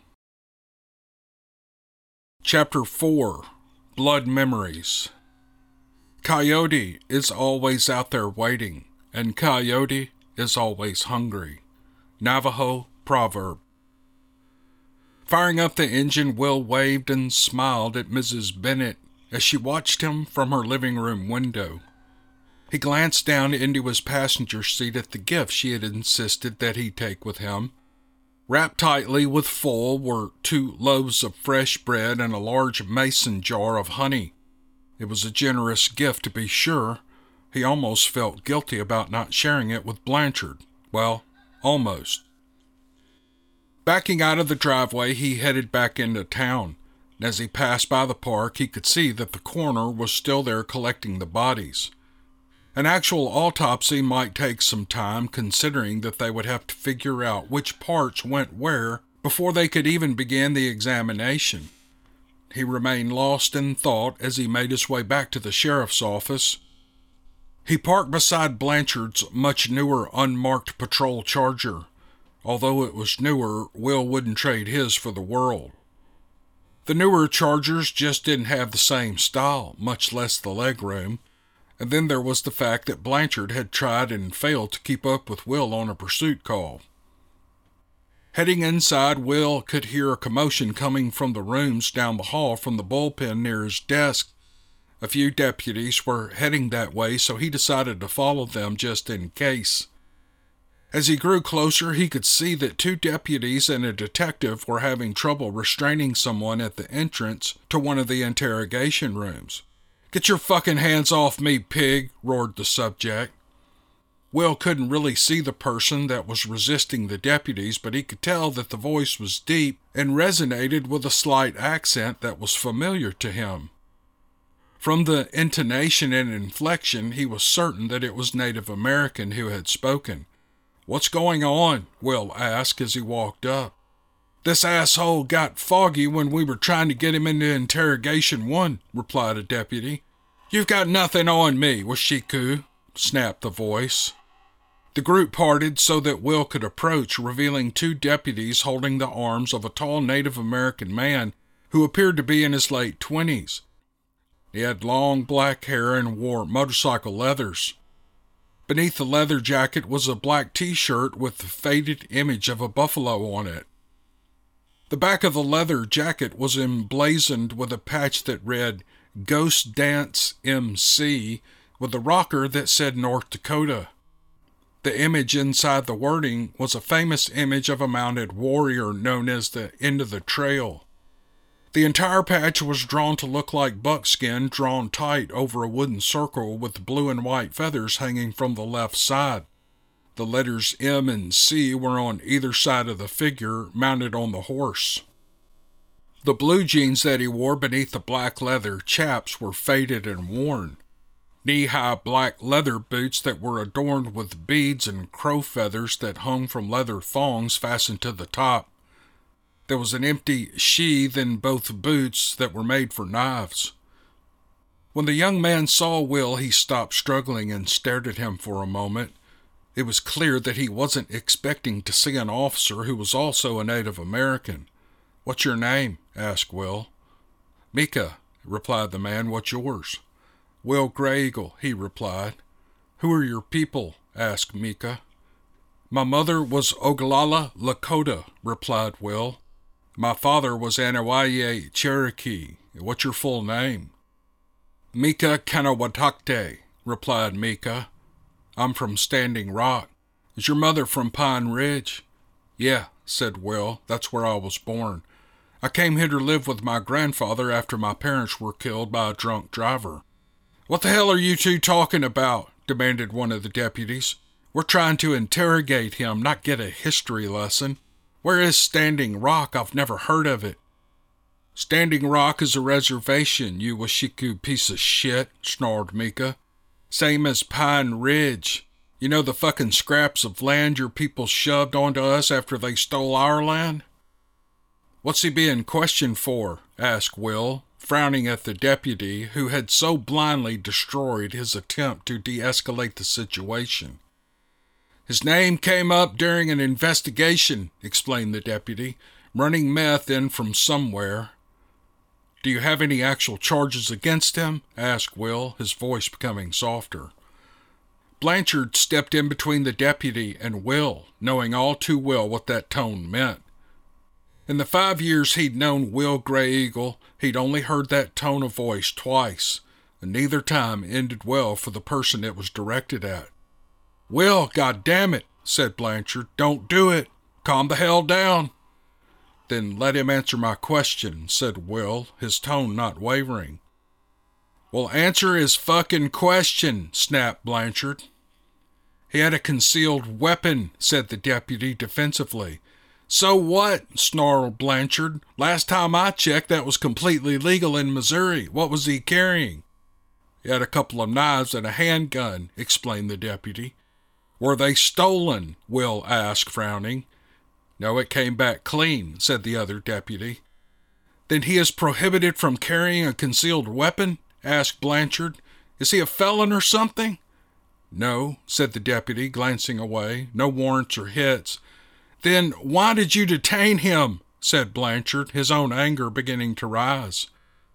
Chapter 4. Blood Memories. Coyote is always out there waiting, and coyote is always hungry. Navajo proverb. Firing up the engine, Will waved and smiled at Mrs. Bennett as she watched him from her living room window. He glanced down into his passenger seat at the gift she had insisted that he take with him. Wrapped tightly with foil were 2 loaves of fresh bread and a large mason jar of honey. It was a generous gift, to be sure. He almost felt guilty about not sharing it with Blanchard. Well, almost. Backing out of the driveway, he headed back into town. As he passed by the park, he could see that the coroner was still there collecting the bodies. An actual autopsy might take some time, considering that they would have to figure out which parts went where before they could even begin the examination. He remained lost in thought as he made his way back to the sheriff's office. He parked beside Blanchard's much newer unmarked patrol Charger. Although it was newer, Will wouldn't trade his for the world. The newer Chargers just didn't have the same style, much less the legroom. And then there was the fact that Blanchard had tried and failed to keep up with Will on a pursuit call. Heading inside, Will could hear a commotion coming from the rooms down the hall from the bullpen near his desk. A few deputies were heading that way, so he decided to follow them just in case. As he grew closer, he could see that 2 deputies and a detective were having trouble restraining someone at the entrance to one of the interrogation rooms. "Get your fucking hands off me, pig," roared the subject. Will couldn't really see the person that was resisting the deputies, but he could tell that the voice was deep and resonated with a slight accent that was familiar to him. From the intonation and inflection, he was certain that it was Native American who had spoken. "What's going on?" Will asked as he walked up. "This asshole got foggy when we were trying to get him into interrogation 1, replied a deputy. "You've got nothing on me, Washiku," snapped the voice. The group parted so that Will could approach, revealing 2 deputies holding the arms of a tall Native American man who appeared to be in his late 20s. He had long black hair and wore motorcycle leathers. Beneath the leather jacket was a black t-shirt with the faded image of a buffalo on it. The back of the leather jacket was emblazoned with a patch that read Ghost Dance MC with a rocker that said North Dakota. The image inside the wording was a famous image of a mounted warrior known as the End of the Trail. The entire patch was drawn to look like buckskin drawn tight over a wooden circle with blue and white feathers hanging from the left side. The letters M and C were on either side of the figure, mounted on the horse. The blue jeans that he wore beneath the black leather chaps were faded and worn. Knee-high black leather boots that were adorned with beads and crow feathers that hung from leather thongs fastened to the top. There was an empty sheath in both boots that were made for knives. When the young man saw Will, he stopped struggling and stared at him for a moment. It was clear that he wasn't expecting to see an officer who was also a Native American. "What's your name?" asked Will. "Mika," replied the man. "What's yours?" "Will Gray Eagle," he replied. "Who are your people?" asked Mika. "My mother was Oglala Lakota," replied Will. "My father was Anawaye Cherokee. What's your full name?" "Mika Kanawatakte," replied Mika. "I'm from Standing Rock. Is your mother from Pine Ridge?" "Yeah," said Will. "That's where I was born. I came here to live with my grandfather after my parents were killed by a drunk driver." "What the hell are you 2 talking about?" demanded one of the deputies. We're trying to interrogate him, not get a history lesson. Where is Standing Rock? I've never heard of it." "Standing Rock is a reservation, you Washiku piece of shit," snarled Mika. "Same as Pine Ridge. You know the fucking scraps of land your people shoved onto us after they stole our land?" "What's he being questioned for?" asked Will, frowning at the deputy who had so blindly destroyed his attempt to de-escalate the situation. "His name came up during an investigation," explained the deputy, "running meth in from somewhere." "Do you have any actual charges against him?" asked Will, his voice becoming softer. Blanchard stepped in between the deputy and Will, knowing all too well what that tone meant. In the 5 years he'd known Will Grey Eagle, he'd only heard that tone of voice twice, and neither time ended well for the person it was directed at. "Will, goddammit," said Blanchard, "don't do it. Calm the hell down." "Then let him answer my question," said Will, his tone not wavering. "Well, answer his fucking question," snapped Blanchard. "He had a concealed weapon," said the deputy defensively. "So what?" snarled Blanchard. "Last time I checked, that was completely legal in Missouri. What was he carrying?" "He had a couple of knives and a handgun," explained the deputy. "Were they stolen?" Will asked, frowning. "No, it came back clean," said the other deputy. "Then he is prohibited from carrying a concealed weapon?" asked Blanchard. "Is he a felon or something?" "No," said the deputy, glancing away. "No warrants or hits." "Then why did you detain him?" said Blanchard, his own anger beginning to rise.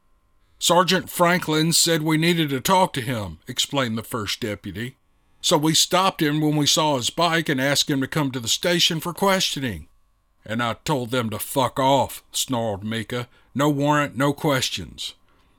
"Sergeant Franklin said we needed to talk to him," explained the first deputy. "So we stopped him when we saw his bike and asked him to come to the station for questioning." "And I told them to fuck off," snarled Mika. "No warrant, no questions."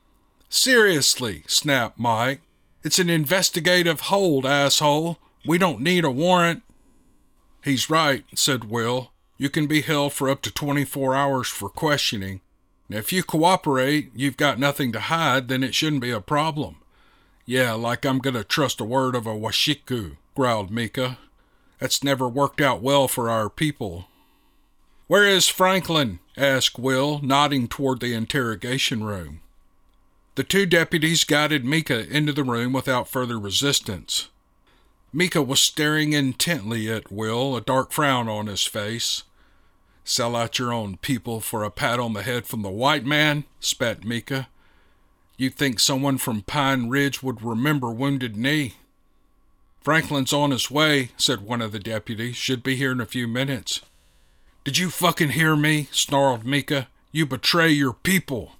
"Seriously," snapped Mike. "It's an investigative hold, asshole. We don't need a warrant." "He's right," said Will. "You can be held for up to 24 hours for questioning. And if you cooperate, you've got nothing to hide, then it shouldn't be a problem." "Yeah, like I'm going to trust a word of a Washiku," growled Mika. "That's never worked out well for our people." "Where is Franklin?" asked Will, nodding toward the interrogation room. The two deputies guided Mika into the room without further resistance. Mika was staring intently at Will, a dark frown on his face. "Sell out your own people for a pat on the head from the white man?" spat Mika. "You'd think someone from Pine Ridge would remember Wounded Knee." "Franklin's on his way," said one of the deputies. "Should be here in a few minutes." "Did you fucking hear me?" snarled Mika. "You betray your people."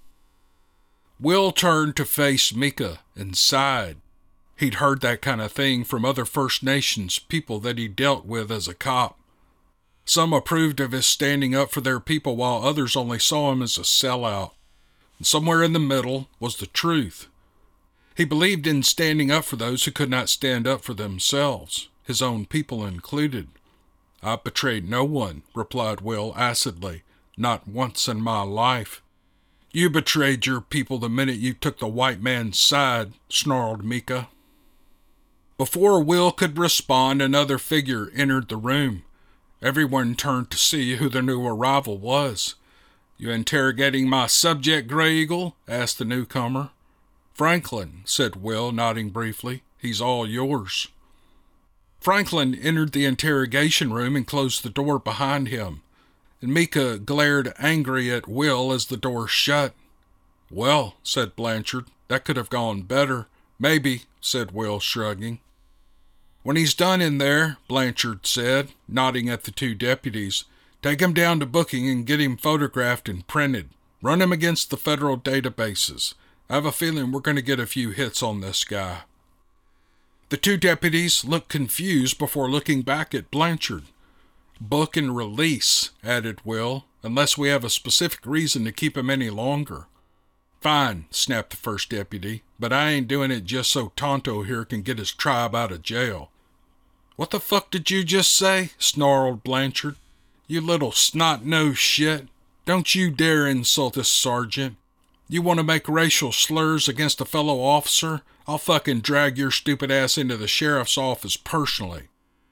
Will turned to face Mika and sighed. He'd heard that kind of thing from other First Nations people that he dealt with as a cop. Some approved of his standing up for their people while others only saw him as a sellout. And somewhere in the middle was the truth. He believed in standing up for those who could not stand up for themselves, his own people included. "I've betrayed no one," replied Will acidly. "Not once in my life." "You betrayed your people the minute you took the white man's side," snarled Mika. Before Will could respond, another figure entered the room. Everyone turned to see who the new arrival was. "You interrogating my subject, Grey Eagle?" asked the newcomer. "Franklin," said Will, nodding briefly. "He's all yours." Franklin entered the interrogation room and closed the door behind him, and Mika glared angry at Will as the door shut. "Well," said Blanchard, "that could have gone better." "Maybe," said Will, shrugging. "When he's done in there," Blanchard said, nodding at the two deputies, "take him down to booking and get him photographed and printed. Run him against the federal databases. I have a feeling we're going to get a few hits on this guy." The two deputies looked confused before looking back at Blanchard. "Book and release," added Will, "unless we have a specific reason to keep him any longer." "Fine," snapped the first deputy, "but I ain't doing it just so Tonto here can get his tribe out of jail." "What the fuck did you just say?" snarled Blanchard. "You little snot-nosed shit. Don't you dare insult this sergeant. You want to make racial slurs against a fellow officer? I'll fucking drag your stupid ass into the sheriff's office personally."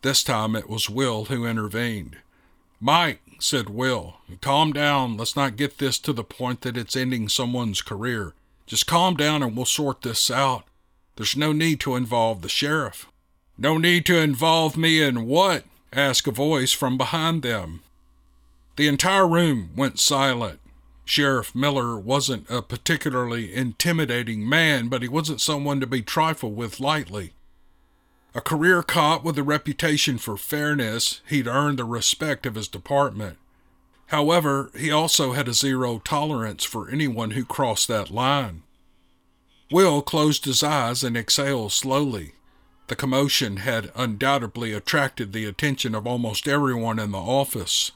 This time it was Will who intervened. "Mike," said Will, "calm down. Let's not get this to the point that it's ending someone's career. Just calm down and we'll sort this out. There's no need to involve the sheriff." "No need to involve me in what?" asked a voice from behind them. The entire room went silent. Sheriff Miller wasn't a particularly intimidating man, but he wasn't someone to be trifled with lightly. A career cop with a reputation for fairness, he'd earned the respect of his department. However, he also had a zero tolerance for anyone who crossed that line. Will closed his eyes and exhaled slowly. The commotion had undoubtedly attracted the attention of almost everyone in the office.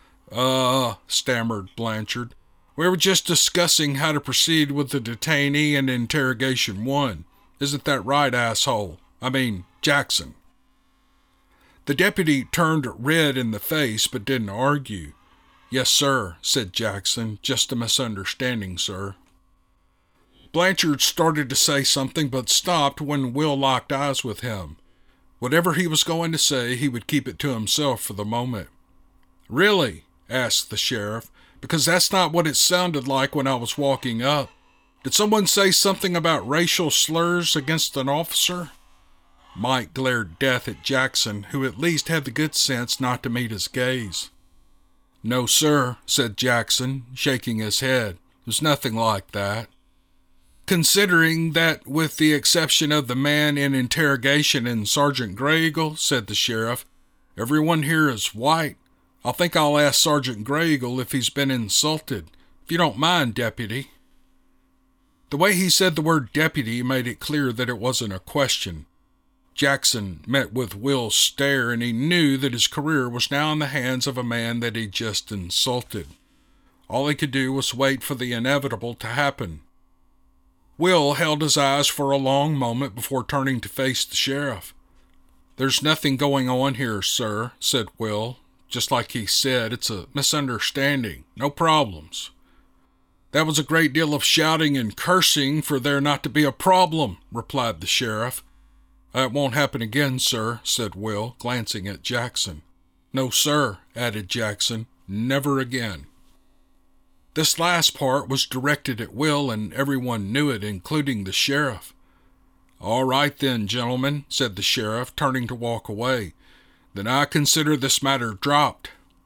Stammered Blanchard. "We were just discussing how to proceed with the detainee in interrogation 1. Isn't that right, asshole? I mean, Jackson." The deputy turned red in the face but didn't argue. "Yes, sir," said Jackson. "Just a misunderstanding, sir." Blanchard started to say something but stopped when Will locked eyes with him. Whatever he was going to say, he would keep it to himself for the moment. "Really?" asked the sheriff, "because that's not what it sounded like when I was walking up. Did someone say something about racial slurs against an officer?" Mike glared death at Jackson, who at least had the good sense not to meet his gaze. "No, sir," said Jackson, shaking his head. "There's nothing like that." "Considering that, with the exception of the man in interrogation and Sergeant Graygle," said the sheriff, "everyone here is white. I think I'll ask Sergeant Graygle if he's been insulted. If you don't mind, deputy." The way he said the word deputy made it clear that it wasn't a question. Jackson met with Will's stare, and he knew that his career was now in the hands of a man that he'd just insulted. All he could do was wait for the inevitable to happen. Will held his eyes for a long moment before turning to face the sheriff. "There's nothing going on here, sir," said Will. "Just like he said, it's a misunderstanding. No problems." "That was a great deal of shouting and cursing for there not to be a problem," replied the sheriff. "That won't happen again, sir," said Will, glancing at Jackson. "No, sir," added Jackson. "Never again." This last part was directed at Will, and everyone knew it, including the sheriff. "All right then, gentlemen," said the sheriff, turning to walk away. "Then I consider this matter dropped."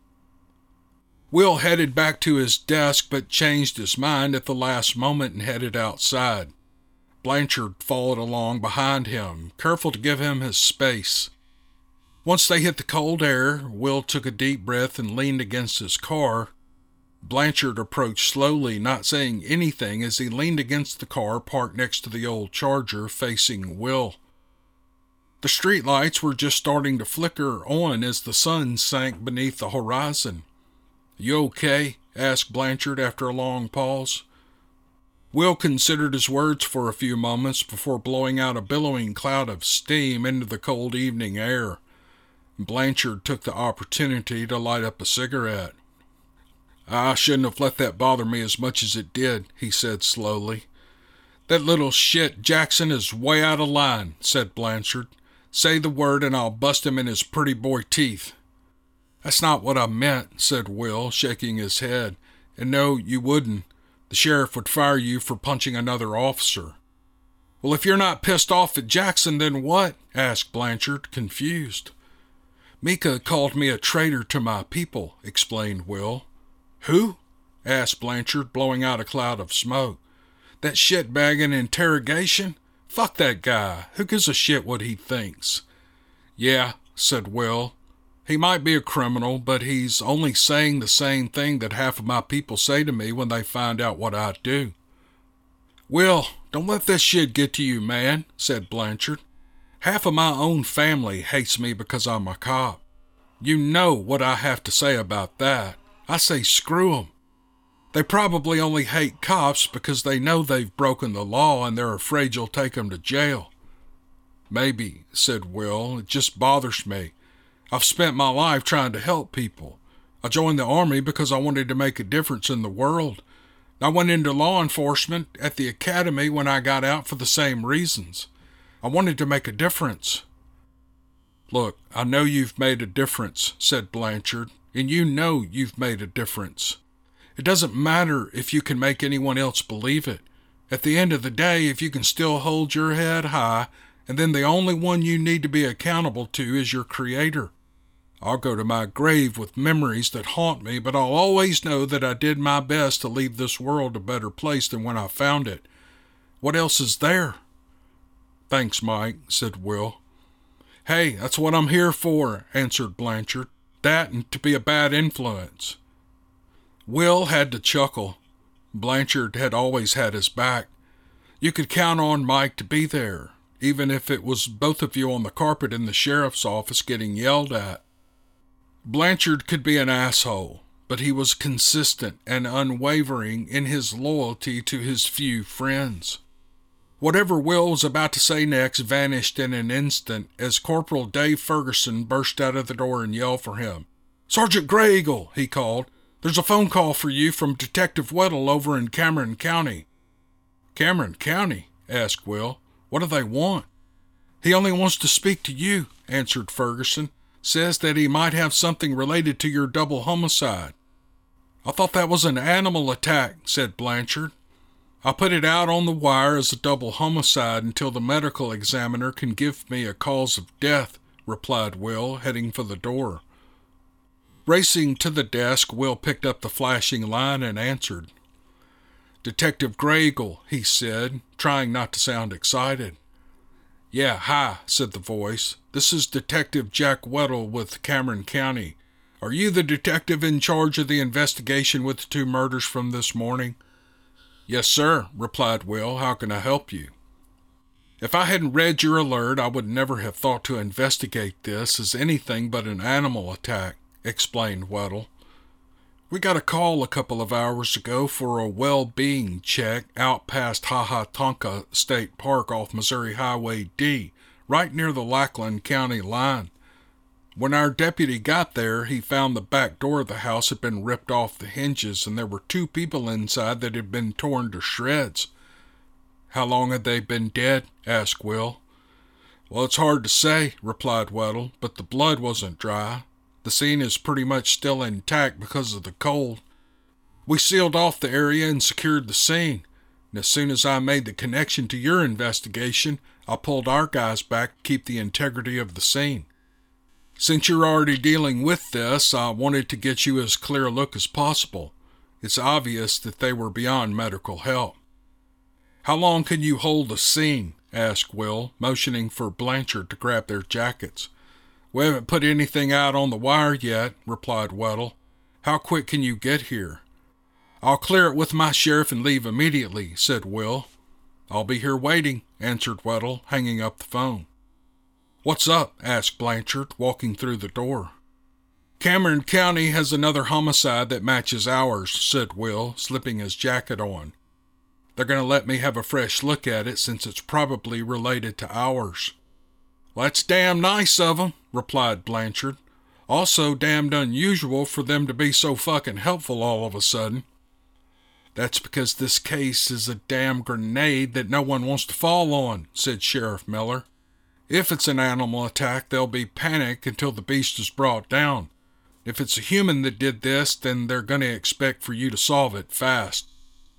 Will headed back to his desk, but changed his mind at the last moment and headed outside. Blanchard followed along behind him, careful to give him his space. Once they hit the cold air, Will took a deep breath and leaned against his car. Blanchard approached slowly, not saying anything, as he leaned against the car parked next to the old Charger, facing Will. The streetlights were just starting to flicker on as the sun sank beneath the horizon. "You okay?" asked Blanchard after a long pause. Will considered his words for a few moments before blowing out a billowing cloud of steam into the cold evening air. Blanchard took the opportunity to light up a cigarette. "I shouldn't have let that bother me as much as it did," he said slowly. "That little shit Jackson is way out of line," said Blanchard. "Say the word and I'll bust him in his pretty boy teeth." "That's not what I meant," said Will, shaking his head. "And no, you wouldn't. The sheriff would fire you for punching another officer." "Well, if you're not pissed off at Jackson, then what?" asked Blanchard, confused. "Mika called me a traitor to my people," explained Will. "Who?" asked Blanchard, blowing out a cloud of smoke. "That shitbag in interrogation? Fuck that guy. Who gives a shit what he thinks?" "Yeah," said Will. "He might be a criminal, but he's only saying the same thing that half of my people say to me when they find out what I do." "Will, don't let this shit get to you, man," said Blanchard. "Half of my own family hates me because I'm a cop. You know what I have to say about that. I say screw 'em. They probably only hate cops because they know they've broken the law and they're afraid you'll take them to jail." "Maybe," said Will. "It just bothers me. I've spent my life trying to help people. I joined the Army because I wanted to make a difference in the world. I went into law enforcement at the academy when I got out for the same reasons. I wanted to make a difference." Look, I know you've made a difference, said Blanchard, and you know you've made a difference. It doesn't matter if you can make anyone else believe it. At the end of the day, if you can still hold your head high, and then the only one you need to be accountable to is your Creator. I'll go to my grave with memories that haunt me, but I'll always know that I did my best to leave this world a better place than when I found it. What else is there? Thanks, Mike, said Will. Hey, that's what I'm here for, answered Blanchard. That and to be a bad influence. Will had to chuckle. Blanchard had always had his back. You could count on Mike to be there, even if it was both of you on the carpet in the sheriff's office getting yelled at. Blanchard could be an asshole, but he was consistent and unwavering in his loyalty to his few friends. Whatever Will was about to say next vanished in an instant as Corporal Dave Ferguson burst out of the door and yelled for him. "Sergeant Gray Eagle," he called. "There's a phone call for you from Detective Weddle over in Cameron County." "Cameron County?" asked Will. "What do they want?" "He only wants to speak to you," answered Ferguson. "Says that he might have something related to your double homicide." "I thought that was an animal attack," said Blanchard. "I put it out on the wire as a double homicide until the medical examiner can give me a cause of death," replied Will, heading for the door. Racing to the desk, Will picked up the flashing line and answered. "Detective Gray Eagle," he said, trying not to sound excited. "Yeah, hi," said the voice. "This is Detective Jack Weddle with Cameron County. Are you the detective in charge of the investigation with the 2 murders from this morning?" "Yes, sir," replied Will. "How can I help you?" "If I hadn't read your alert, I would never have thought to investigate this as anything but an animal attack," explained Weddle. "We got a call a couple of hours ago for a well-being check out past Ha-Ha-Tonka State Park off Missouri Highway D, right near the Lackland County line. When our deputy got there, he found the back door of the house had been ripped off the hinges and there were 2 people inside that had been torn to shreds." "How long had they been dead?" asked Will. "Well, it's hard to say," replied Weddle, "but the blood wasn't dry. The scene is pretty much still intact because of the cold. We sealed off the area and secured the scene, and as soon as I made the connection to your investigation, I pulled our guys back to keep the integrity of the scene. Since you're already dealing with this, I wanted to get you as clear a look as possible. It's obvious that they were beyond medical help." "How long can you hold a scene?" asked Will, motioning for Blanchard to grab their jackets. "We haven't put anything out on the wire yet," replied Weddle. "How quick can you get here?" "I'll clear it with my sheriff and leave immediately," said Will. "I'll be here waiting," answered Weddle, hanging up the phone. "What's up?" asked Blanchard, walking through the door. "Cameron County has another homicide that matches ours," said Will, slipping his jacket on. "They're going to let me have a fresh look at it since it's probably related to ours." "Well, that's damn nice of them," replied Blanchard. "Also damned unusual for them to be so fucking helpful all of a sudden." "That's because this case is a damn grenade that no one wants to fall on," said Sheriff Miller. "If it's an animal attack, there'll be panic until the beast is brought down. If it's a human that did this, then they're going to expect for you to solve it fast."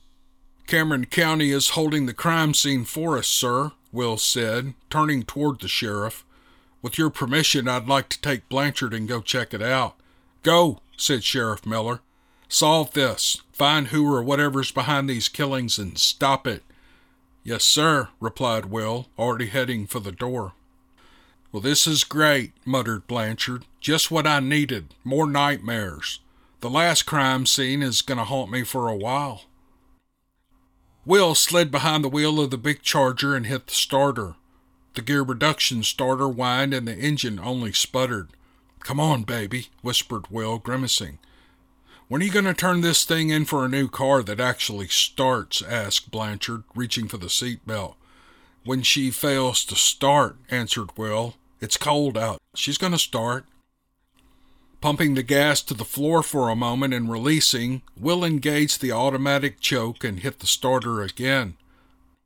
"Cameron County is holding the crime scene for us, sir," Will said, turning toward the sheriff. "With your permission, I'd like to take Blanchard and go check it out." "Go," said Sheriff Miller. "Solve this. Find who or whatever's behind these killings and stop it." "Yes, sir," replied Will, already heading for the door. "Well, this is great," muttered Blanchard. "Just what I needed. More nightmares. The last crime scene is going to haunt me for a while." Will slid behind the wheel of the big Charger and hit the starter. The gear reduction starter whined and the engine only sputtered. "Come on, baby," whispered Will, grimacing. "When are you going to turn this thing in for a new car that actually starts?" asked Blanchard, reaching for the seatbelt. "When she fails to start," answered Will. "It's cold out. She's going to start." Pumping the gas to the floor for a moment and releasing, Will engaged the automatic choke and hit the starter again.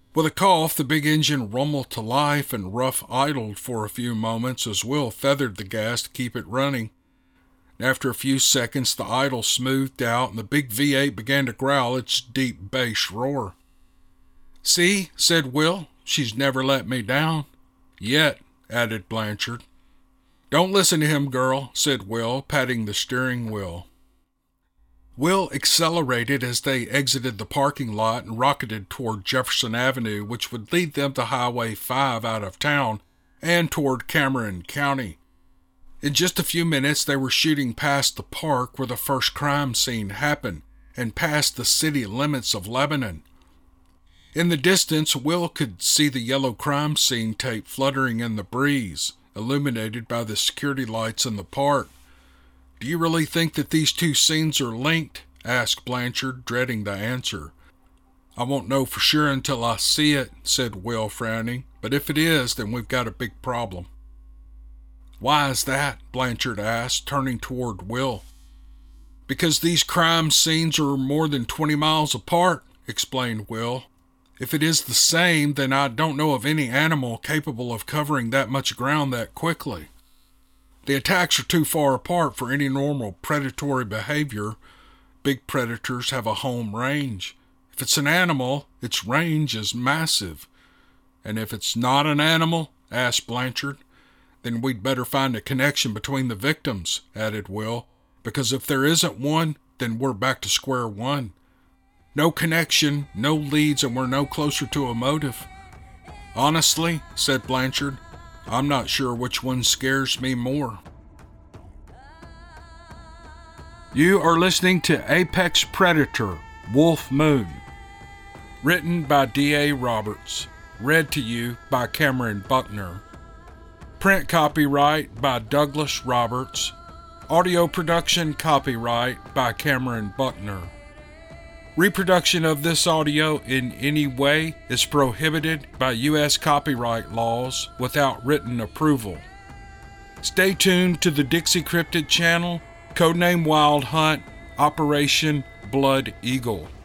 With a cough, the big engine rumbled to life and Ruff idled for a few moments as Will feathered the gas to keep it running. After a few seconds, the idle smoothed out and the big V8 began to growl its deep bass roar. "See," said Will, "she's never let me down." "Yet," added Blanchard. "Don't listen to him, girl," said Will, patting the steering wheel. Will accelerated as they exited the parking lot and rocketed toward Jefferson Avenue, which would lead them to Highway 5 out of town and toward Cameron County. In just a few minutes, they were shooting past the park where the first crime scene happened and past the city limits of Lebanon. In the distance, Will could see the yellow crime scene tape fluttering in the breeze, illuminated by the security lights in the park. "Do you really think that these two scenes are linked?" asked Blanchard, dreading the answer. "I won't know for sure until I see it," said Will, frowning. "But if it is, then we've got a big problem." "Why is that?" Blanchard asked, turning toward Will. "Because these crime scenes are more than 20 miles apart," explained Will. "If it is the same, then I don't know of any animal capable of covering that much ground that quickly. The attacks are too far apart for any normal predatory behavior. Big predators have a home range. If it's an animal, its range is massive." "And if it's not an animal?" asked Blanchard. "Then we'd better find a connection between the victims," added Will, "because if there isn't one, then we're back to square one. No connection, no leads, and we're no closer to a motive." "Honestly," said Blanchard, "I'm not sure which one scares me more." You are listening to Apex Predator, Wolf Moon. Written by D.A. Roberts. Read to you by Cameron Buckner. Print copyright by Douglas Roberts. Audio production copyright by Cameron Buckner. Reproduction of this audio in any way is prohibited by U.S. copyright laws without written approval. Stay tuned to the Dixie Cryptid channel, codename Wild Hunt, Operation Blood Eagle.